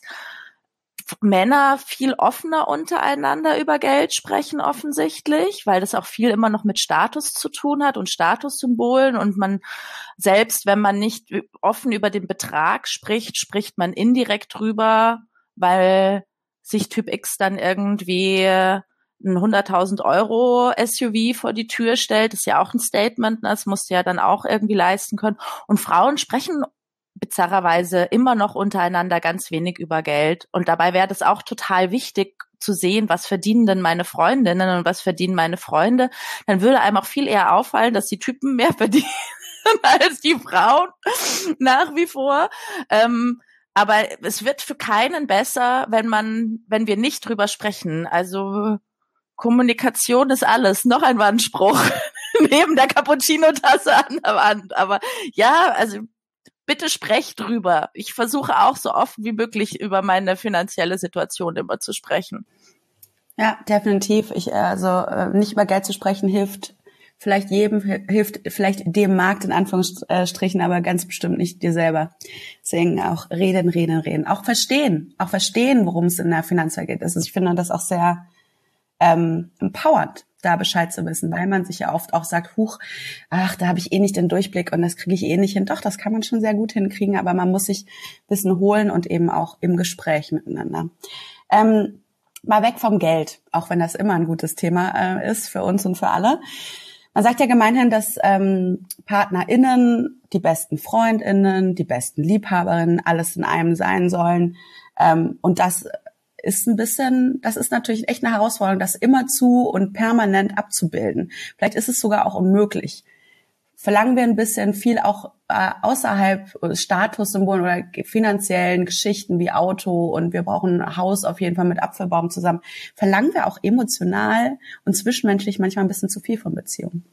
Speaker 3: Männer viel offener untereinander über Geld sprechen offensichtlich, weil das auch viel immer noch mit Status zu tun hat und Statussymbolen und man selbst, wenn man nicht offen über den Betrag spricht, spricht man indirekt drüber, weil sich Typ X dann irgendwie ein 100.000 € SUV vor die Tür stellt. Das ist ja auch ein Statement, ne? Das musst du ja dann auch irgendwie leisten können. Und Frauen sprechen bizarrerweise immer noch untereinander ganz wenig über Geld. Und dabei wäre das auch total wichtig zu sehen, was verdienen denn meine Freundinnen und was verdienen meine Freunde. Dann würde einem auch viel eher auffallen, dass die Typen mehr verdienen als die Frauen, nach wie vor. Aber es wird für keinen besser, wenn wir nicht drüber sprechen. Also Kommunikation ist alles. Noch ein Wandspruch neben der Cappuccino-Tasse an der Wand. Aber ja, also bitte sprecht drüber. Ich versuche auch so oft wie möglich über meine finanzielle Situation immer zu sprechen.
Speaker 2: Ja, definitiv. Nicht über Geld zu sprechen hilft vielleicht dem Markt in Anführungsstrichen, aber ganz bestimmt nicht dir selber. Deswegen auch reden. Auch verstehen, worum es in der Finanzwelt geht. Also ich finde das auch sehr empowernd, da Bescheid zu wissen, weil man sich ja oft auch sagt, da habe ich nicht den Durchblick und das kriege ich nicht hin. Doch, das kann man schon sehr gut hinkriegen, aber man muss sich Wissen holen und eben auch im Gespräch miteinander. Mal weg vom Geld, auch wenn das immer ein gutes Thema ist für uns und für alle. Man sagt ja gemeinhin, dass PartnerInnen, die besten FreundInnen, die besten Liebhaberinnen, alles in einem sein sollen. Und das ist natürlich echt eine Herausforderung, das immerzu und permanent abzubilden. Vielleicht ist es sogar auch unmöglich. Verlangen wir ein bisschen viel auch außerhalb Statussymbolen oder finanziellen Geschichten wie Auto und wir brauchen ein Haus auf jeden Fall mit Apfelbaum zusammen. Verlangen wir auch emotional und zwischenmenschlich manchmal ein bisschen zu viel von Beziehungen?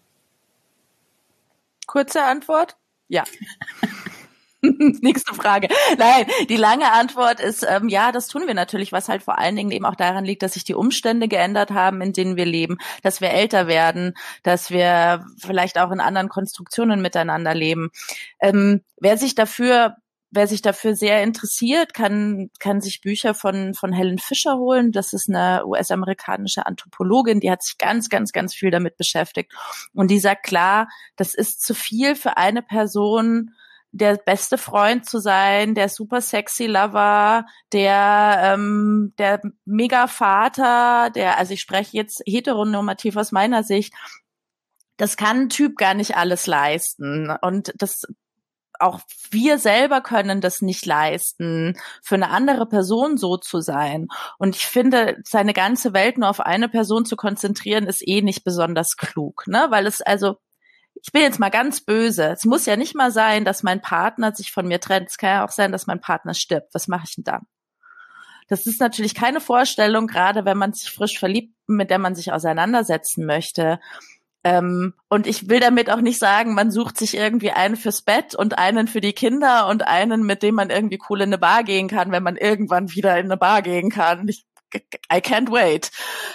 Speaker 3: Kurze Antwort: Ja. Nächste Frage. Nein, die lange Antwort ist, ja, das tun wir natürlich, was halt vor allen Dingen eben auch daran liegt, dass sich die Umstände geändert haben, in denen wir leben, dass wir älter werden, dass wir vielleicht auch in anderen Konstruktionen miteinander leben. Wer sich dafür sehr interessiert, kann sich Bücher von Helen Fisher holen. Das ist eine US-amerikanische Anthropologin, die hat sich ganz, ganz, ganz viel damit beschäftigt. Und die sagt klar, das ist zu viel für eine Person, der beste Freund zu sein, der super sexy Lover, der Mega-Vater, also ich spreche jetzt heteronormativ aus meiner Sicht, das kann ein Typ gar nicht alles leisten. Und auch wir selber können das nicht leisten, für eine andere Person so zu sein. Und ich finde, seine ganze Welt nur auf eine Person zu konzentrieren, ist nicht besonders klug, ne? Weil ich bin jetzt mal ganz böse. Es muss ja nicht mal sein, dass mein Partner sich von mir trennt. Es kann ja auch sein, dass mein Partner stirbt. Was mache ich denn dann? Das ist natürlich keine Vorstellung, gerade wenn man sich frisch verliebt, mit der man sich auseinandersetzen möchte. Und ich will damit auch nicht sagen, man sucht sich irgendwie einen fürs Bett und einen für die Kinder und einen, mit dem man irgendwie cool in eine Bar gehen kann, wenn man irgendwann wieder in eine Bar gehen kann. I can't wait.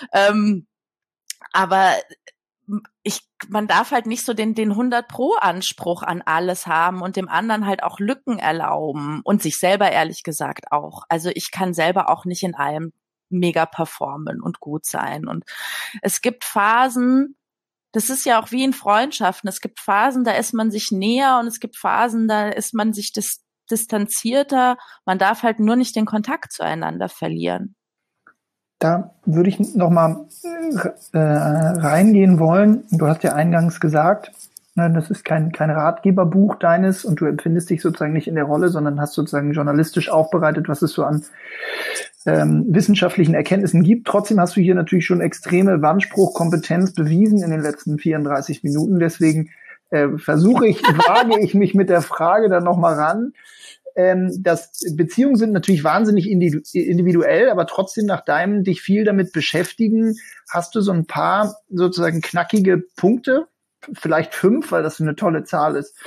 Speaker 3: Aber man darf halt nicht so den 100-Pro-Anspruch an alles haben und dem anderen halt auch Lücken erlauben und sich selber ehrlich gesagt auch. Also ich kann selber auch nicht in allem mega performen und gut sein. Und es gibt Phasen, das ist ja auch wie in Freundschaften. Es gibt Phasen, da ist man sich näher und es gibt Phasen, da ist man sich distanzierter. Man darf halt nur nicht den Kontakt zueinander verlieren.
Speaker 1: Da würde ich nochmal reingehen wollen. Du hast ja eingangs gesagt, das ist kein Ratgeberbuch deines und du empfindest dich sozusagen nicht in der Rolle, sondern hast sozusagen journalistisch aufbereitet, was es so an wissenschaftlichen Erkenntnissen gibt. Trotzdem hast du hier natürlich schon extreme Wandspruchkompetenz bewiesen in den letzten 34 Minuten. Deswegen wage ich mich mit der Frage dann nochmal ran. Beziehungen sind natürlich wahnsinnig individuell, aber trotzdem nach deinem dich viel damit beschäftigen, hast du so ein paar sozusagen knackige Punkte, vielleicht 5, weil das eine tolle Zahl ist,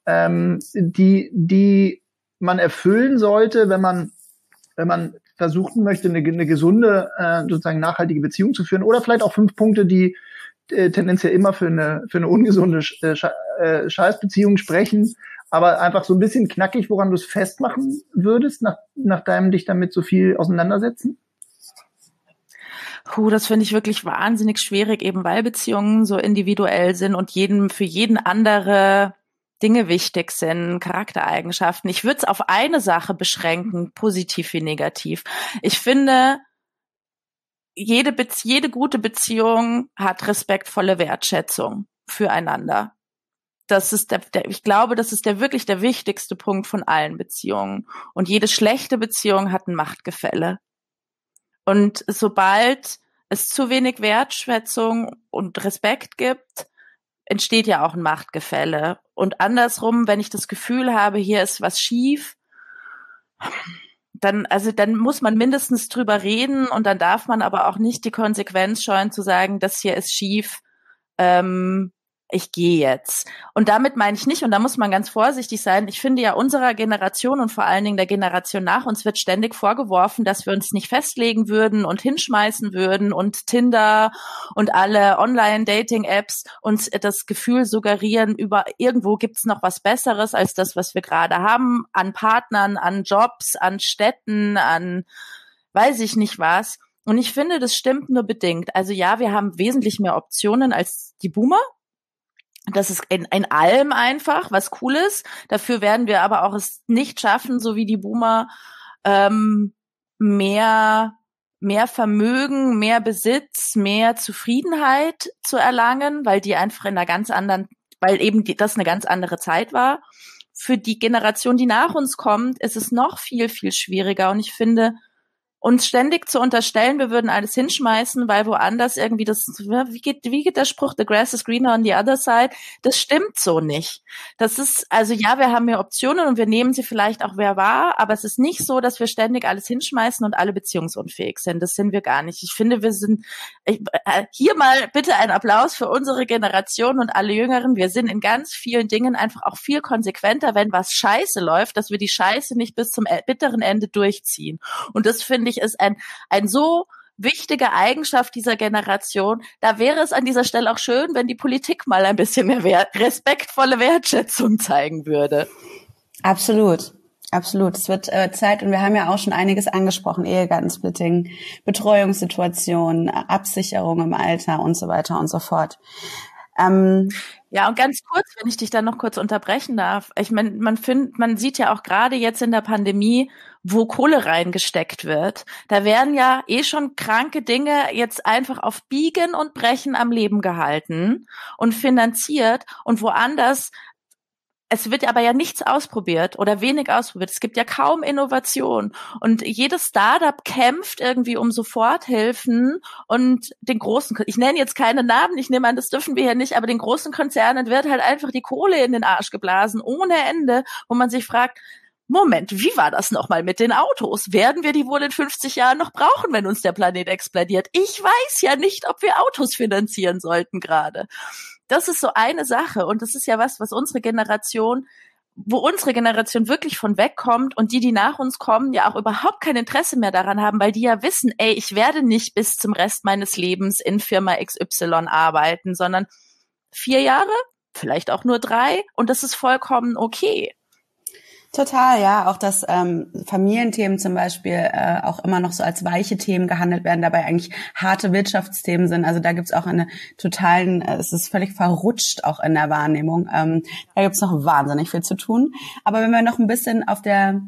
Speaker 1: die man erfüllen sollte, wenn man versuchen möchte, eine gesunde, sozusagen nachhaltige Beziehung zu führen, oder vielleicht auch 5 Punkte, die tendenziell immer für eine ungesunde Scheißbeziehung sprechen, aber einfach so ein bisschen knackig, woran du es festmachen würdest, nach deinem dich damit so viel auseinandersetzen?
Speaker 3: Das finde ich wirklich wahnsinnig schwierig, eben weil Beziehungen so individuell sind und für jeden andere Dinge wichtig sind, Charaktereigenschaften. Ich würde es auf eine Sache beschränken, positiv wie negativ. Ich finde, jede gute Beziehung hat respektvolle Wertschätzung füreinander. Das ist ich glaube, das ist wirklich der wichtigste Punkt von allen Beziehungen. Und jede schlechte Beziehung hat ein Machtgefälle. Und sobald es zu wenig Wertschätzung und Respekt gibt, entsteht ja auch ein Machtgefälle. Und andersrum, wenn ich das Gefühl habe, hier ist was schief, dann muss man mindestens drüber reden und dann darf man aber auch nicht die Konsequenz scheuen zu sagen, das hier ist schief, ich gehe jetzt. Und damit meine ich nicht, und da muss man ganz vorsichtig sein, ich finde ja unserer Generation und vor allen Dingen der Generation nach uns wird ständig vorgeworfen, dass wir uns nicht festlegen würden und hinschmeißen würden und Tinder und alle Online-Dating-Apps uns das Gefühl suggerieren, irgendwo gibt's noch was Besseres als das, was wir gerade haben, an Partnern, an Jobs, an Städten, an weiß ich nicht was. Und ich finde, das stimmt nur bedingt. Also ja, wir haben wesentlich mehr Optionen als die Boomer. Das ist in allem einfach, was cool ist. Dafür werden wir aber auch es nicht schaffen, so wie die Boomer, mehr Vermögen, mehr Besitz, mehr Zufriedenheit zu erlangen, weil die einfach weil eben das eine ganz andere Zeit war. Für die Generation, die nach uns kommt, ist es noch viel, viel schwieriger. Und ich finde, uns ständig zu unterstellen, wir würden alles hinschmeißen, weil woanders irgendwie wie geht der Spruch, the grass is greener on the other side? Das stimmt so nicht. Das ist, also ja, wir haben mehr Optionen und wir nehmen sie vielleicht auch wer wahr, aber es ist nicht so, dass wir ständig alles hinschmeißen und alle beziehungsunfähig sind. Das sind wir gar nicht. Ich finde, hier mal bitte ein Applaus für unsere Generation und alle Jüngeren. Wir sind in ganz vielen Dingen einfach auch viel konsequenter, wenn was scheiße läuft, dass wir die Scheiße nicht bis zum bitteren Ende durchziehen. Und das finde ich ist ein so wichtige Eigenschaft dieser Generation. Da wäre es an dieser Stelle auch schön, wenn die Politik mal ein bisschen mehr respektvolle Wertschätzung zeigen würde.
Speaker 2: Absolut. Absolut. Es wird Zeit und wir haben ja auch schon einiges angesprochen. Ehegattensplitting, Betreuungssituationen, Absicherung im Alter und so weiter und so fort.
Speaker 3: Ja, und ganz kurz, wenn ich dich dann noch kurz unterbrechen darf. Ich meine, man sieht ja auch gerade jetzt in der Pandemie, wo Kohle reingesteckt wird. Da werden ja schon kranke Dinge jetzt einfach auf Biegen und Brechen am Leben gehalten und finanziert und woanders. Es wird aber ja nichts ausprobiert oder wenig ausprobiert. Es gibt ja kaum Innovation. Und jedes Startup kämpft irgendwie um Soforthilfen und den großen, ich nenne jetzt keine Namen, ich nehme an, das dürfen wir hier nicht, aber den großen Konzernen wird halt einfach die Kohle in den Arsch geblasen, ohne Ende, wo man sich fragt, Moment, wie war das nochmal mit den Autos? Werden wir die wohl in 50 Jahren noch brauchen, wenn uns der Planet explodiert? Ich weiß ja nicht, ob wir Autos finanzieren sollten gerade. Das ist so eine Sache und das ist ja was wo unsere Generation wirklich von wegkommt und die nach uns kommen, ja auch überhaupt kein Interesse mehr daran haben, weil die ja wissen, ich werde nicht bis zum Rest meines Lebens in Firma XY arbeiten, sondern 4 Jahre, vielleicht auch nur 3 und das ist vollkommen okay.
Speaker 2: Total, ja. Auch dass Familienthemen zum Beispiel auch immer noch so als weiche Themen gehandelt werden, dabei eigentlich harte Wirtschaftsthemen sind. Also da gibt's auch es ist völlig verrutscht auch in der Wahrnehmung. Da gibt's noch wahnsinnig viel zu tun. Aber wenn wir noch ein bisschen auf der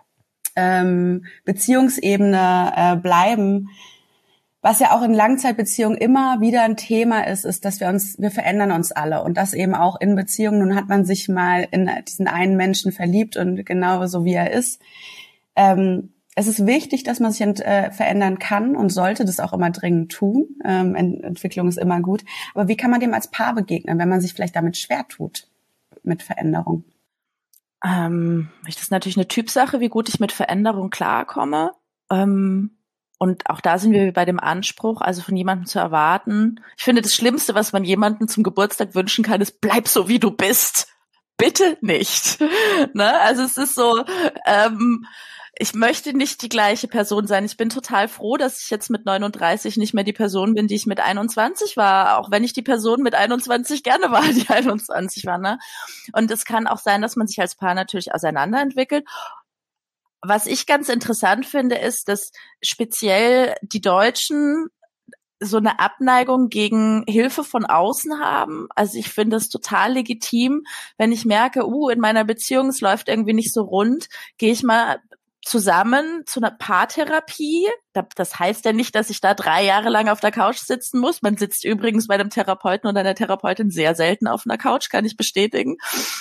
Speaker 2: Beziehungsebene bleiben, was ja auch in Langzeitbeziehungen immer wieder ein Thema ist, dass wir verändern uns alle und das eben auch in Beziehungen. Nun hat man sich mal in diesen einen Menschen verliebt und genau so wie er ist. Es ist wichtig, dass man sich verändern kann und sollte das auch immer dringend tun. Entwicklung ist immer gut. Aber wie kann man dem als Paar begegnen, wenn man sich vielleicht damit schwer tut, mit Veränderung?
Speaker 3: Das ist natürlich eine Typsache, wie gut ich mit Veränderung klarkomme. Und auch da sind wir bei dem Anspruch, also von jemandem zu erwarten. Ich finde, das Schlimmste, was man jemandem zum Geburtstag wünschen kann, ist, bleib so, wie du bist. Bitte nicht. Ne? Also es ist so, ich möchte nicht die gleiche Person sein. Ich bin total froh, dass ich jetzt mit 39 nicht mehr die Person bin, die ich mit 21 war. Auch wenn ich die Person mit 21 gerne war, die 21 war. Ne? Und es kann auch sein, dass man sich als Paar natürlich auseinanderentwickelt. Was ich ganz interessant finde, ist, dass speziell die Deutschen so eine Abneigung gegen Hilfe von außen haben. Also ich finde es total legitim, wenn ich merke, in meiner Beziehung, es läuft irgendwie nicht so rund, gehe ich mal zusammen zu einer Paartherapie. Das heißt ja nicht, dass ich da 3 Jahre lang auf der Couch sitzen muss. Man sitzt übrigens bei einem Therapeuten oder einer Therapeutin sehr selten auf einer Couch, kann ich bestätigen.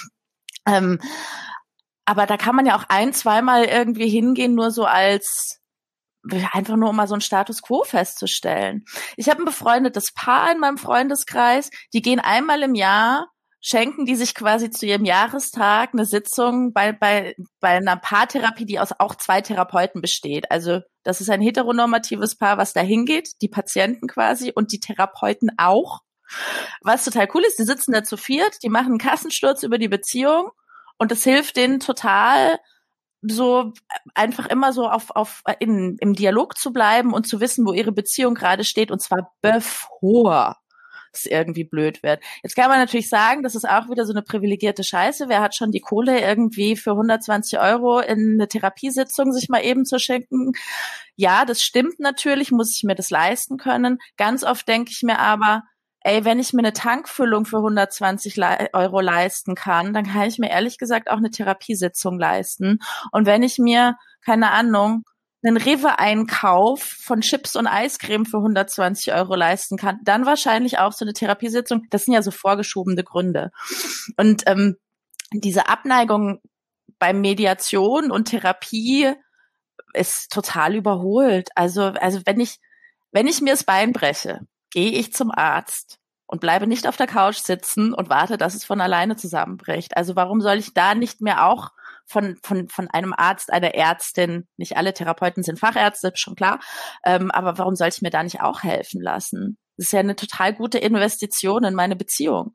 Speaker 3: Aber da kann man ja auch 1-2 Mal irgendwie hingehen, nur so einfach nur um mal so einen Status quo festzustellen. Ich habe ein befreundetes Paar in meinem Freundeskreis, die gehen einmal im Jahr, schenken die sich quasi zu ihrem Jahrestag eine Sitzung bei einer Paartherapie, die aus auch 2 Therapeuten besteht. Also das ist ein heteronormatives Paar, was da hingeht, die Patienten quasi und die Therapeuten auch. Was total cool ist, die sitzen da zu 4, die machen einen Kassensturz über die Beziehung. Und es hilft denen total, so einfach immer so im Dialog zu bleiben und zu wissen, wo ihre Beziehung gerade steht, und zwar bevor es irgendwie blöd wird. Jetzt kann man natürlich sagen, das ist auch wieder so eine privilegierte Scheiße. Wer hat schon die Kohle, irgendwie für 120 € in eine Therapiesitzung sich mal eben zu schenken? Ja, das stimmt natürlich, muss ich mir das leisten können. Ganz oft denke ich mir aber, wenn ich mir eine Tankfüllung für 120 € leisten kann, dann kann ich mir ehrlich gesagt auch eine Therapiesitzung leisten. Und wenn ich mir, keine Ahnung, einen Rewe-Einkauf von Chips und Eiscreme für 120 € leisten kann, dann wahrscheinlich auch so eine Therapiesitzung. Das sind ja so vorgeschobene Gründe. Und diese Abneigung bei Mediation und Therapie ist total überholt. Also wenn ich mir das Bein breche, gehe ich zum Arzt und bleibe nicht auf der Couch sitzen und warte, dass es von alleine zusammenbricht. Also warum soll ich da nicht mehr auch von einem Arzt, einer Ärztin, nicht alle Therapeuten sind Fachärzte, schon klar, aber warum soll ich mir da nicht auch helfen lassen? Das ist ja eine total gute Investition in meine Beziehung.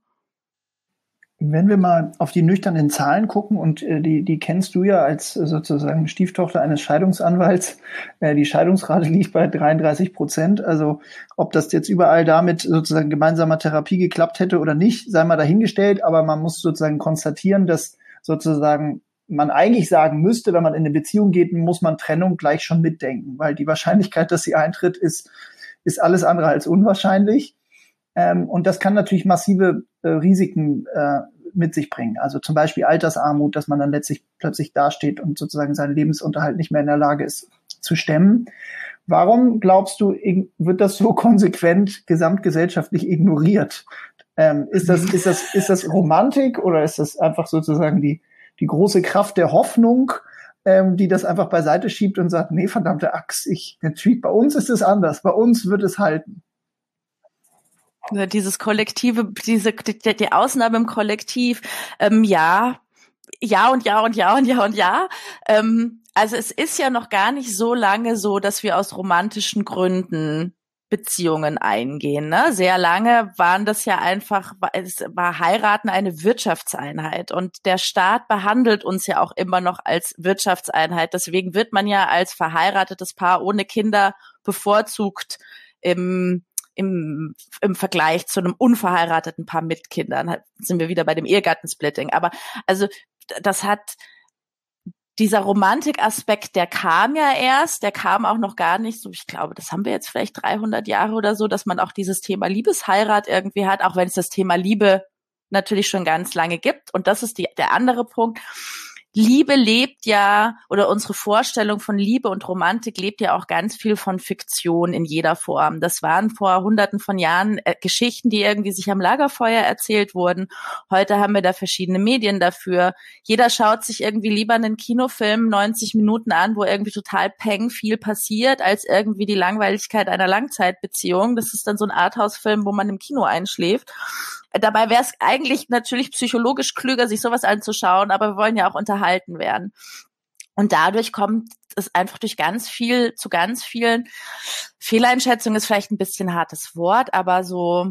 Speaker 1: Wenn wir mal auf die nüchternen Zahlen gucken, und die kennst du ja als sozusagen Stieftochter eines Scheidungsanwalts, die Scheidungsrate liegt bei 33%. Also ob das jetzt überall damit sozusagen gemeinsamer Therapie geklappt hätte oder nicht, sei mal dahingestellt. Aber man muss sozusagen konstatieren, dass sozusagen man eigentlich sagen müsste, wenn man in eine Beziehung geht, muss man Trennung gleich schon mitdenken, weil die Wahrscheinlichkeit, dass sie eintritt, ist alles andere als unwahrscheinlich. Und das kann natürlich massive Risiken mit sich bringen. Also zum Beispiel Altersarmut, dass man dann letztlich plötzlich dasteht und sozusagen seinen Lebensunterhalt nicht mehr in der Lage ist zu stemmen. Warum glaubst du, wird das so konsequent gesamtgesellschaftlich ignoriert? Ist das Romantik oder ist das einfach sozusagen die große Kraft der Hoffnung, die das einfach beiseite schiebt und sagt, nee, verdammte Axt, natürlich, bei uns ist es anders, bei uns wird es halten.
Speaker 3: Dieses Kollektive, die Ausnahme im Kollektiv, ja und ja und ja und ja und ja. Also es ist ja noch gar nicht so lange so, dass wir aus romantischen Gründen Beziehungen eingehen. Ne? Sehr lange waren das ja einfach, es war Heiraten eine Wirtschaftseinheit und der Staat behandelt uns ja auch immer noch als Wirtschaftseinheit. Deswegen wird man ja als verheiratetes Paar ohne Kinder bevorzugt im Vergleich zu einem unverheirateten Paar mit Kindern. Sind wir wieder bei dem Ehegattensplitting. Aber also dieser Romantikaspekt, der kam ja erst, der kam auch noch gar nicht so, ich glaube, das haben wir jetzt vielleicht 300 Jahre oder so, dass man auch dieses Thema Liebesheirat irgendwie hat, auch wenn es das Thema Liebe natürlich schon ganz lange gibt. Und das ist der andere Punkt. Liebe lebt ja, oder unsere Vorstellung von Liebe und Romantik lebt ja auch ganz viel von Fiktion in jeder Form. Das waren vor Hunderten von Jahren Geschichten, die irgendwie sich am Lagerfeuer erzählt wurden. Heute haben wir da verschiedene Medien dafür. Jeder schaut sich irgendwie lieber einen Kinofilm 90 Minuten an, wo irgendwie total viel passiert, als irgendwie die Langweiligkeit einer Langzeitbeziehung. Das ist dann so ein Arthouse-Film, wo man im Kino einschläft. Dabei wäre es eigentlich natürlich psychologisch klüger, sich sowas anzuschauen, aber wir wollen ja auch unterhalten werden. Und dadurch kommt es einfach zu ganz vielen Fehleinschätzungen, ist vielleicht ein bisschen hartes Wort, aber so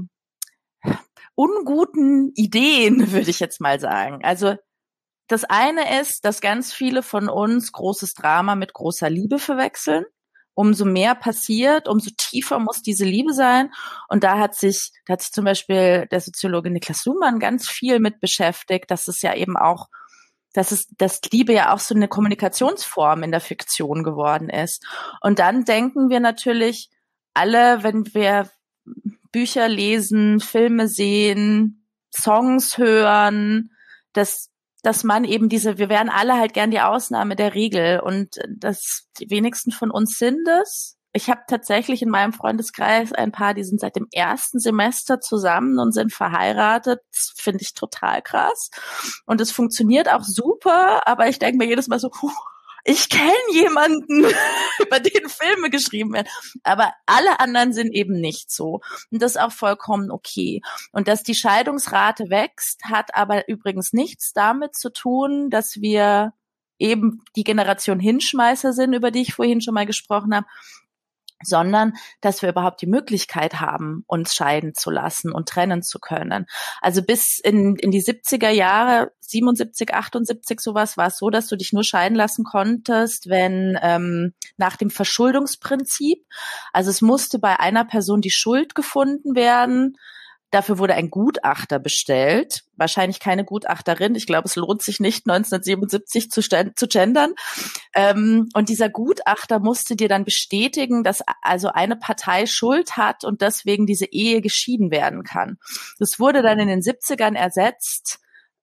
Speaker 3: unguten Ideen, würde ich jetzt mal sagen. Also das eine ist, dass ganz viele von uns großes Drama mit großer Liebe verwechseln. Umso mehr passiert, umso tiefer muss diese Liebe sein. Und da hat sich zum Beispiel der Soziologe Niklas Luhmann ganz viel mit beschäftigt, dass es ja eben auch, dass Liebe ja auch so eine Kommunikationsform in der Fiktion geworden ist. Und dann denken wir natürlich alle, wenn wir Bücher lesen, Filme sehen, Songs hören, dass man eben wir wären alle halt gern die Ausnahme der Regel und die wenigsten von uns sind es. Ich habe tatsächlich in meinem Freundeskreis ein paar, die sind seit dem ersten Semester zusammen und sind verheiratet. Das finde ich total krass. Und es funktioniert auch super, aber ich denke mir jedes Mal so, ich kenne jemanden, über den Filme geschrieben werden. Aber alle anderen sind eben nicht so. Und das ist auch vollkommen okay. Und dass die Scheidungsrate wächst, hat aber übrigens nichts damit zu tun, dass wir eben die Generation Hinschmeißer sind, über die ich vorhin schon mal gesprochen habe, sondern dass wir überhaupt die Möglichkeit haben, uns scheiden zu lassen und trennen zu können. Also bis in die 70er Jahre, 77, 78 sowas, war es so, dass du dich nur scheiden lassen konntest, wenn nach dem Verschuldungsprinzip, also es musste bei einer Person die Schuld gefunden werden. Dafür wurde ein Gutachter bestellt, wahrscheinlich keine Gutachterin. Ich glaube, es lohnt sich nicht, 1977 zu gendern. Und dieser Gutachter musste dir dann bestätigen, dass also eine Partei Schuld hat und deswegen diese Ehe geschieden werden kann. Das wurde dann in den 70ern ersetzt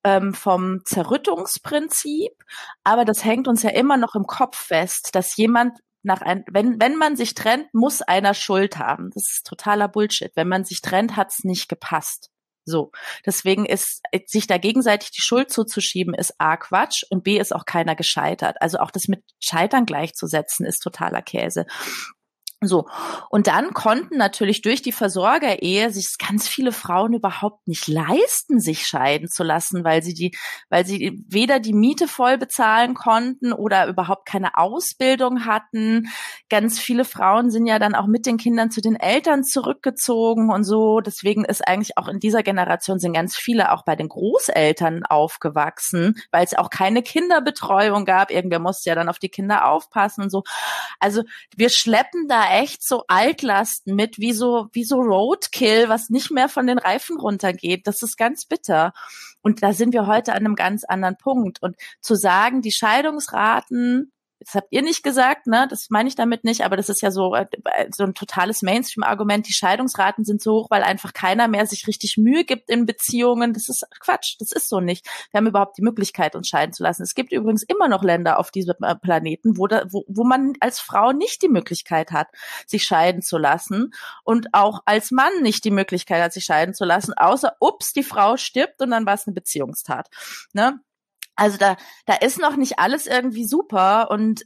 Speaker 3: vom Zerrüttungsprinzip, aber das hängt uns ja immer noch im Kopf fest, dass jemand wenn man sich trennt, muss einer Schuld haben. Das ist totaler Bullshit. Wenn man sich trennt, hat's nicht gepasst. So. Deswegen ist, sich da gegenseitig die Schuld zuzuschieben, ist A, Quatsch und B, ist auch keiner gescheitert. Also auch das mit Scheitern gleichzusetzen, ist totaler Käse. So. Und dann konnten natürlich durch die Versorgerehe sich ganz viele Frauen überhaupt nicht leisten, sich scheiden zu lassen, weil sie weder die Miete voll bezahlen konnten oder überhaupt keine Ausbildung hatten. Ganz viele Frauen sind ja dann auch mit den Kindern zu den Eltern zurückgezogen und so. Deswegen ist eigentlich auch in dieser Generation sind ganz viele auch bei den Großeltern aufgewachsen, weil es auch keine Kinderbetreuung gab. Irgendwer musste ja dann auf die Kinder aufpassen und so. Also wir schleppen da echt so Altlasten mit, wie so Roadkill, was nicht mehr von den Reifen runtergeht. Das ist ganz bitter. Und da sind wir heute an einem ganz anderen Punkt. Und zu sagen, die Scheidungsraten das habt ihr nicht gesagt, ne? Das meine ich damit nicht, aber das ist ja so ein totales Mainstream-Argument. Die Scheidungsraten sind so hoch, weil einfach keiner mehr sich richtig Mühe gibt in Beziehungen. Das ist Quatsch, das ist so nicht. Wir haben überhaupt die Möglichkeit, uns scheiden zu lassen. Es gibt übrigens immer noch Länder auf diesem Planeten, wo man als Frau nicht die Möglichkeit hat, sich scheiden zu lassen und auch als Mann nicht die Möglichkeit hat, sich scheiden zu lassen, außer, die Frau stirbt und dann war es eine Beziehungstat, ne? Also da ist noch nicht alles irgendwie super und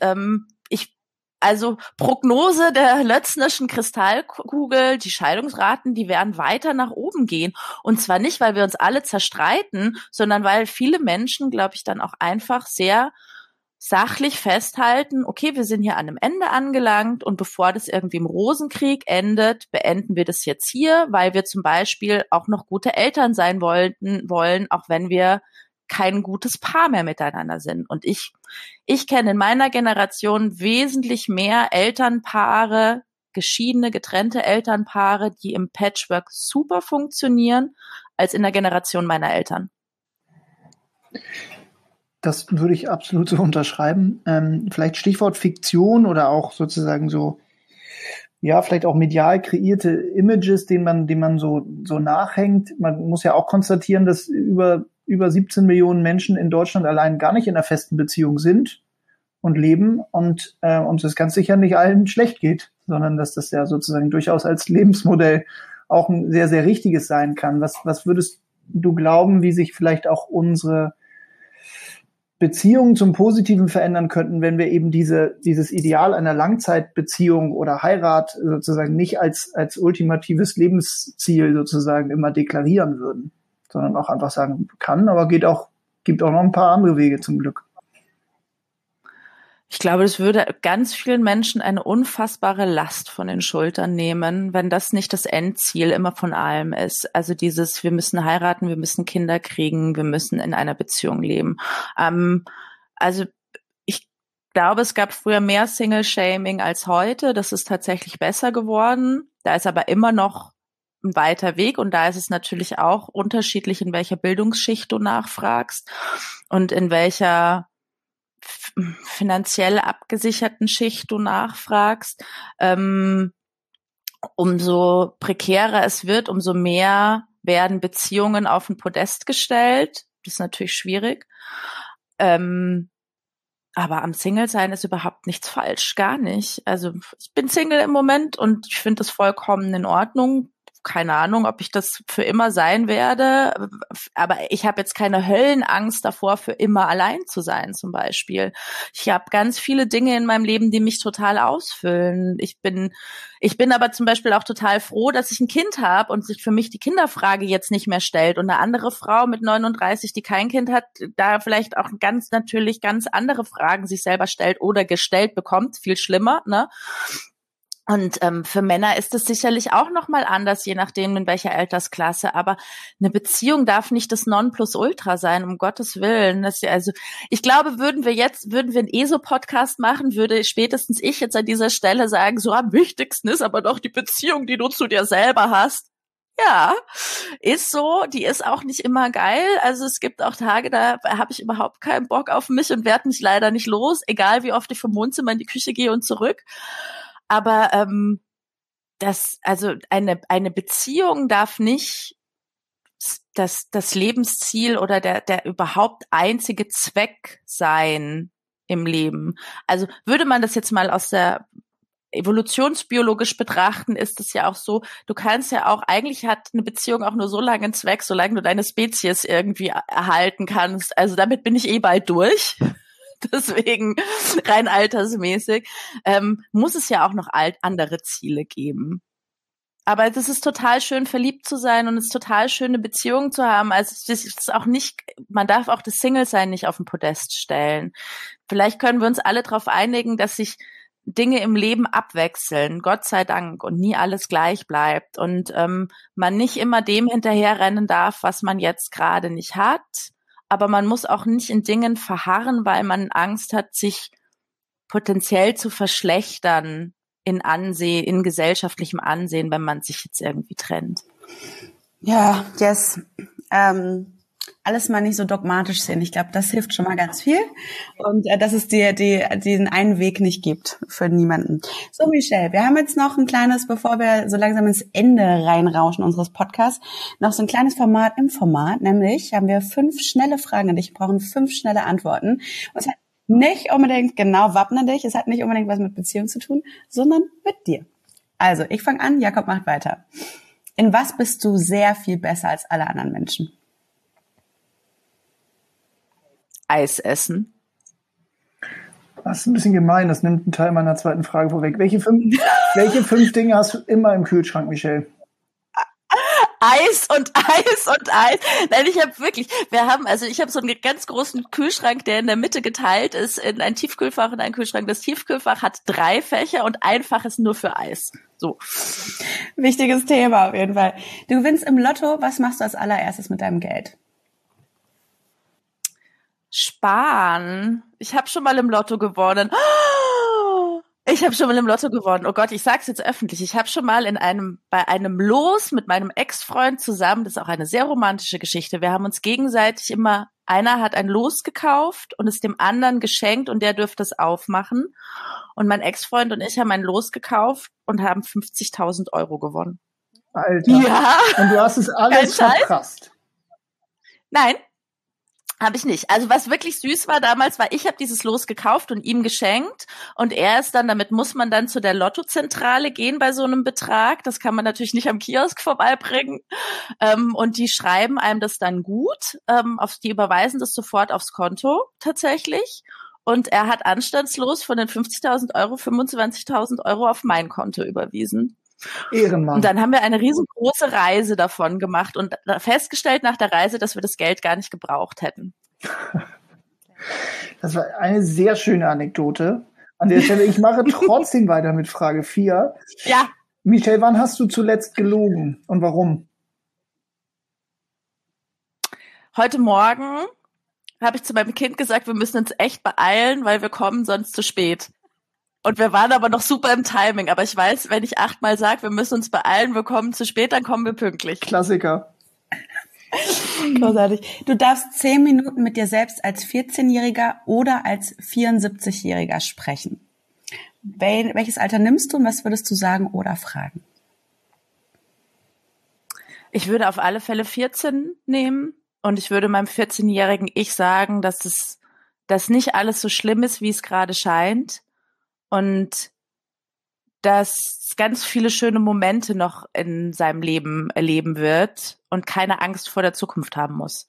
Speaker 3: Prognose der Lötznerschen Kristallkugel, die Scheidungsraten, die werden weiter nach oben gehen. Und zwar nicht, weil wir uns alle zerstreiten, sondern weil viele Menschen, glaube ich, dann auch einfach sehr sachlich festhalten, okay, wir sind hier an einem Ende angelangt und bevor das irgendwie im Rosenkrieg endet, beenden wir das jetzt hier, weil wir zum Beispiel auch noch gute Eltern sein wollen, auch wenn wir kein gutes Paar mehr miteinander sind. Und ich kenne in meiner Generation wesentlich mehr Elternpaare, geschiedene, getrennte Elternpaare, die im Patchwork super funktionieren, als in der Generation meiner Eltern.
Speaker 1: Das würde ich absolut so unterschreiben. Vielleicht Stichwort Fiktion oder auch sozusagen so, ja, vielleicht auch medial kreierte Images, denen man so nachhängt. Man muss ja auch konstatieren, dass über 17 Millionen Menschen in Deutschland allein gar nicht in einer festen Beziehung sind und leben und uns es ganz sicher nicht allen schlecht geht, sondern dass das ja sozusagen durchaus als Lebensmodell auch ein sehr, sehr richtiges sein kann. Was würdest du glauben, wie sich vielleicht auch unsere Beziehungen zum Positiven verändern könnten, wenn wir eben dieses Ideal einer Langzeitbeziehung oder Heirat sozusagen nicht als ultimatives Lebensziel sozusagen immer deklarieren würden, sondern auch einfach sagen kann, aber gibt auch noch ein paar andere Wege zum Glück.
Speaker 3: Ich glaube, das würde ganz vielen Menschen eine unfassbare Last von den Schultern nehmen, wenn das nicht das Endziel immer von allem ist. Also wir müssen heiraten, wir müssen Kinder kriegen, wir müssen in einer Beziehung leben. Also ich glaube, es gab früher mehr Single-Shaming als heute. Das ist tatsächlich besser geworden. Da ist aber immer noch ein weiter Weg und da ist es natürlich auch unterschiedlich, in welcher Bildungsschicht du nachfragst und in welcher finanziell abgesicherten Schicht du nachfragst. Umso prekärer es wird, umso mehr werden Beziehungen auf ein Podest gestellt. Das ist natürlich schwierig. Aber am Single-Sein ist überhaupt nichts falsch, gar nicht. Also ich bin Single im Moment und ich finde das vollkommen in Ordnung. Keine Ahnung, ob ich das für immer sein werde, aber ich habe jetzt keine Höllenangst davor, für immer allein zu sein zum Beispiel. Ich habe ganz viele Dinge in meinem Leben, die mich total ausfüllen. Ich bin aber zum Beispiel auch total froh, dass ich ein Kind habe und sich für mich die Kinderfrage jetzt nicht mehr stellt und eine andere Frau mit 39, die kein Kind hat, da vielleicht auch ganz andere Fragen sich selber stellt oder gestellt bekommt, viel schlimmer, ne? Und für Männer ist es sicherlich auch noch mal anders, je nachdem in welcher Altersklasse. Aber eine Beziehung darf nicht das Nonplusultra sein, um Gottes Willen. Ich glaube, würden wir einen ESO-Podcast machen, würde spätestens ich jetzt an dieser Stelle sagen, so am wichtigsten ist aber doch die Beziehung, die du zu dir selber hast. Ja, ist so. Die ist auch nicht immer geil. Also es gibt auch Tage, da habe ich überhaupt keinen Bock auf mich und werde mich leider nicht los, egal wie oft ich vom Wohnzimmer in die Küche gehe und zurück. Aber eine Beziehung darf nicht das Lebensziel oder der überhaupt einzige Zweck sein im Leben. Also würde man das jetzt mal aus der evolutionsbiologisch betrachten, ist es ja auch so, du kannst ja auch, eigentlich hat eine Beziehung auch nur so lange einen Zweck, solange du deine Spezies irgendwie erhalten kannst. Also damit bin ich bald durch. Deswegen rein altersmäßig muss es ja auch noch andere Ziele geben. Aber es ist total schön, verliebt zu sein und es ist total schön, eine Beziehung zu haben. Also es ist auch nicht, man darf auch das Single-Sein nicht auf den Podest stellen. Vielleicht können wir uns alle darauf einigen, dass sich Dinge im Leben abwechseln, Gott sei Dank, und nie alles gleich bleibt und man nicht immer dem hinterherrennen darf, was man jetzt gerade nicht hat. Aber man muss auch nicht in Dingen verharren, weil man Angst hat, sich potenziell zu verschlechtern in gesellschaftlichem Ansehen, wenn man sich jetzt irgendwie trennt.
Speaker 2: Ja, yes. alles mal nicht so dogmatisch sehen. Ich glaube, das hilft schon mal ganz viel. Und dass es dir diesen einen Weg nicht gibt für niemanden. So, Michelle, wir haben jetzt noch ein kleines, bevor wir so langsam ins Ende reinrauschen unseres Podcasts, noch so ein kleines Format im Format. Nämlich haben wir 5 schnelle Fragen an dich. Wir brauchen 5 schnelle Antworten. Und es hat nicht unbedingt, genau, wappne dich, es hat nicht unbedingt was mit Beziehung zu tun, sondern mit dir. Also, ich fange an, Jakob macht weiter. In was bist du sehr viel besser als alle anderen Menschen?
Speaker 3: Eis essen.
Speaker 1: Das ist ein bisschen gemein, das nimmt einen Teil meiner zweiten Frage vorweg. Welche 5 Dinge hast du immer im Kühlschrank, Michelle?
Speaker 3: Eis und Eis und Eis. Nein, ich habe so einen ganz großen Kühlschrank, der in der Mitte geteilt ist in ein Tiefkühlfach und einen Kühlschrank. Das Tiefkühlfach hat 3 Fächer und ein Fach ist nur für Eis. So.
Speaker 2: Wichtiges Thema auf jeden Fall. Du gewinnst im Lotto. Was machst du als allererstes mit deinem Geld?
Speaker 3: Sparen. Ich habe schon mal im Lotto gewonnen. Oh Gott, ich sag's jetzt öffentlich. Ich habe schon mal bei einem Los mit meinem Ex-Freund zusammen, das ist auch eine sehr romantische Geschichte. Wir haben uns gegenseitig immer, einer hat ein Los gekauft und es dem anderen geschenkt und der dürfte es aufmachen. Und mein Ex-Freund und ich haben ein Los gekauft und haben 50.000 € gewonnen.
Speaker 1: Alter.
Speaker 3: Ja.
Speaker 1: Und du hast es alles verprasst.
Speaker 3: Nein. Habe ich nicht. Also was wirklich süß war damals, war, ich habe dieses Los gekauft und ihm geschenkt und er ist dann, damit muss man dann zu der Lottozentrale gehen bei so einem Betrag. Das kann man natürlich nicht am Kiosk vorbeibringen. Und die schreiben einem das dann gut. Die überweisen das sofort aufs Konto tatsächlich. Und er hat anstandslos von den 50.000 € 25.000 € auf mein Konto überwiesen.
Speaker 1: Ehrenmann.
Speaker 3: Und dann haben wir eine riesengroße Reise davon gemacht und festgestellt nach der Reise, dass wir das Geld gar nicht gebraucht hätten.
Speaker 1: Das war eine sehr schöne Anekdote. An der Stelle, ich mache trotzdem weiter mit Frage 4.
Speaker 3: Ja.
Speaker 1: Michelle, wann hast du zuletzt gelogen und warum?
Speaker 3: Heute Morgen habe ich zu meinem Kind gesagt, wir müssen uns echt beeilen, weil wir kommen sonst zu spät. Und wir waren aber noch super im Timing. Aber ich weiß, wenn ich 8-mal sage, wir müssen uns beeilen, wir kommen zu spät, dann kommen wir pünktlich.
Speaker 1: Klassiker.
Speaker 2: Großartig. Du darfst 10 Minuten mit dir selbst als 14-Jähriger oder als 74-Jähriger sprechen. Welches Alter nimmst du und was würdest du sagen oder fragen?
Speaker 3: Ich würde auf alle Fälle 14 nehmen und ich würde meinem 14-jährigen Ich sagen, dass nicht alles so schlimm ist, wie es gerade scheint. Und dass ganz viele schöne Momente noch in seinem Leben erleben wird und keine Angst vor der Zukunft haben muss.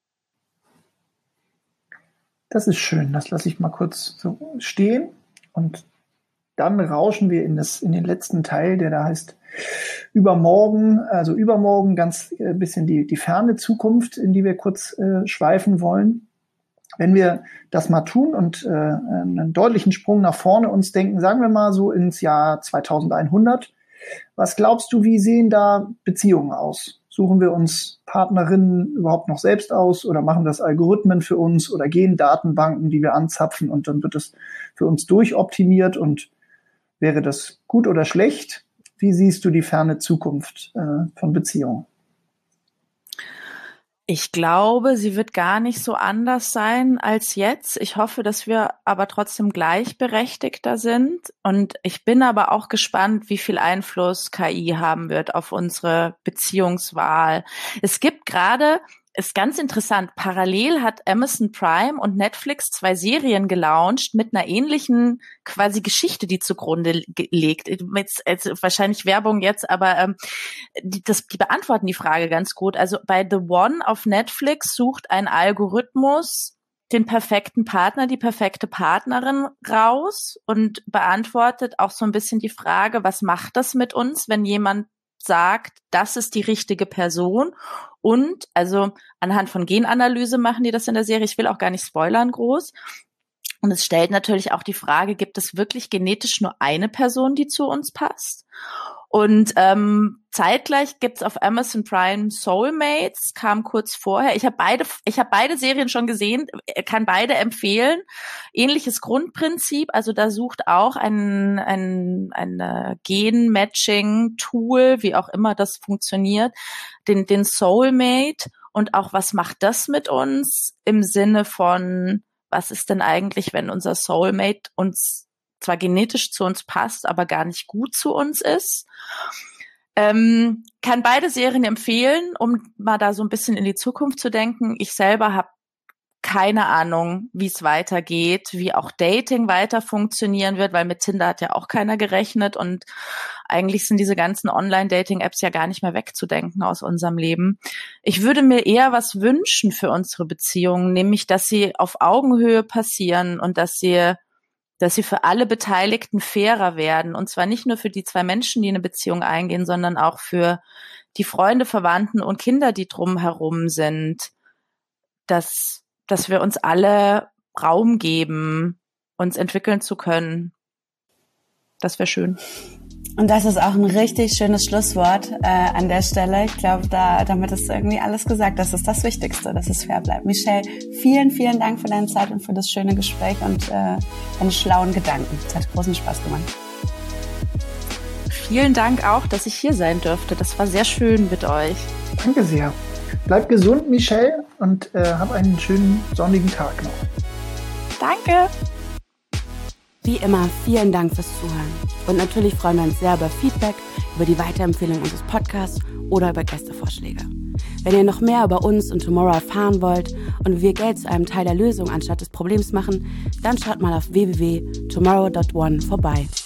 Speaker 1: Das ist schön. Das lasse ich mal kurz so stehen. Und dann rauschen wir in den letzten Teil, der da heißt Übermorgen. Also übermorgen ganz bisschen die ferne Zukunft, in die wir kurz schweifen wollen. Wenn wir das mal tun und einen deutlichen Sprung nach vorne uns denken, sagen wir mal so ins Jahr 2100, was glaubst du, wie sehen da Beziehungen aus? Suchen wir uns Partnerinnen überhaupt noch selbst aus oder machen das Algorithmen für uns oder gehen Datenbanken, die wir anzapfen und dann wird es für uns durchoptimiert und wäre das gut oder schlecht? Wie siehst du die ferne Zukunft von Beziehungen?
Speaker 3: Ich glaube, sie wird gar nicht so anders sein als jetzt. Ich hoffe, dass wir aber trotzdem gleichberechtigter sind. Und ich bin aber auch gespannt, wie viel Einfluss KI haben wird auf unsere Beziehungswahl. Es gibt gerade, ist ganz interessant, parallel hat Amazon Prime und Netflix 2 Serien gelauncht mit einer ähnlichen quasi Geschichte, die zugrunde liegt. Wahrscheinlich Werbung jetzt, aber die beantworten die Frage ganz gut. Also bei The One auf Netflix sucht ein Algorithmus den perfekten Partner, die perfekte Partnerin raus und beantwortet auch so ein bisschen die Frage, was macht das mit uns, wenn jemand sagt, das ist die richtige Person. Und also anhand von Genanalyse machen die das in der Serie. Ich will auch gar nicht spoilern groß. Und es stellt natürlich auch die Frage, gibt es wirklich genetisch nur eine Person, die zu uns passt? Und zeitgleich gibt's auf Amazon Prime Soulmates, kam kurz vorher. Ich habe beide Serien schon gesehen, kann beide empfehlen. Ähnliches Grundprinzip, also da sucht auch ein Gen-Matching-Tool, wie auch immer das funktioniert, den Soulmate. Und auch, was macht das mit uns im Sinne von, was ist denn eigentlich, wenn unser Soulmate uns zwar genetisch zu uns passt, aber gar nicht gut zu uns ist? Kann beide Serien empfehlen, um mal da so ein bisschen in die Zukunft zu denken. Ich selber habe keine Ahnung, wie es weitergeht, wie auch Dating weiter funktionieren wird, weil mit Tinder hat ja auch keiner gerechnet und eigentlich sind diese ganzen Online-Dating-Apps ja gar nicht mehr wegzudenken aus unserem Leben. Ich würde mir eher was wünschen für unsere Beziehungen, nämlich, dass sie auf Augenhöhe passieren und dass sie für alle Beteiligten fairer werden. Und zwar nicht nur für die 2 Menschen, die eine Beziehung eingehen, sondern auch für die Freunde, Verwandten und Kinder, die drumherum sind, dass wir uns alle Raum geben, uns entwickeln zu können. Das wäre schön.
Speaker 2: Und das ist auch ein richtig schönes Schlusswort an der Stelle. Ich glaube, damit ist irgendwie alles gesagt. Das ist das Wichtigste, dass es fair bleibt. Michelle, vielen, vielen Dank für deine Zeit und für das schöne Gespräch und deine schlauen Gedanken. Es hat großen Spaß gemacht.
Speaker 3: Vielen Dank auch, dass ich hier sein durfte. Das war sehr schön mit euch.
Speaker 1: Danke sehr. Bleib gesund, Michelle, und hab einen schönen sonnigen Tag noch.
Speaker 3: Danke.
Speaker 2: Wie immer, vielen Dank fürs Zuhören. Und natürlich freuen wir uns sehr über Feedback, über die Weiterempfehlung unseres Podcasts oder über Gästevorschläge. Wenn ihr noch mehr über uns und Tomorrow erfahren wollt und wie wir Geld zu einem Teil der Lösung anstatt des Problems machen, dann schaut mal auf www.tomorrow.one vorbei.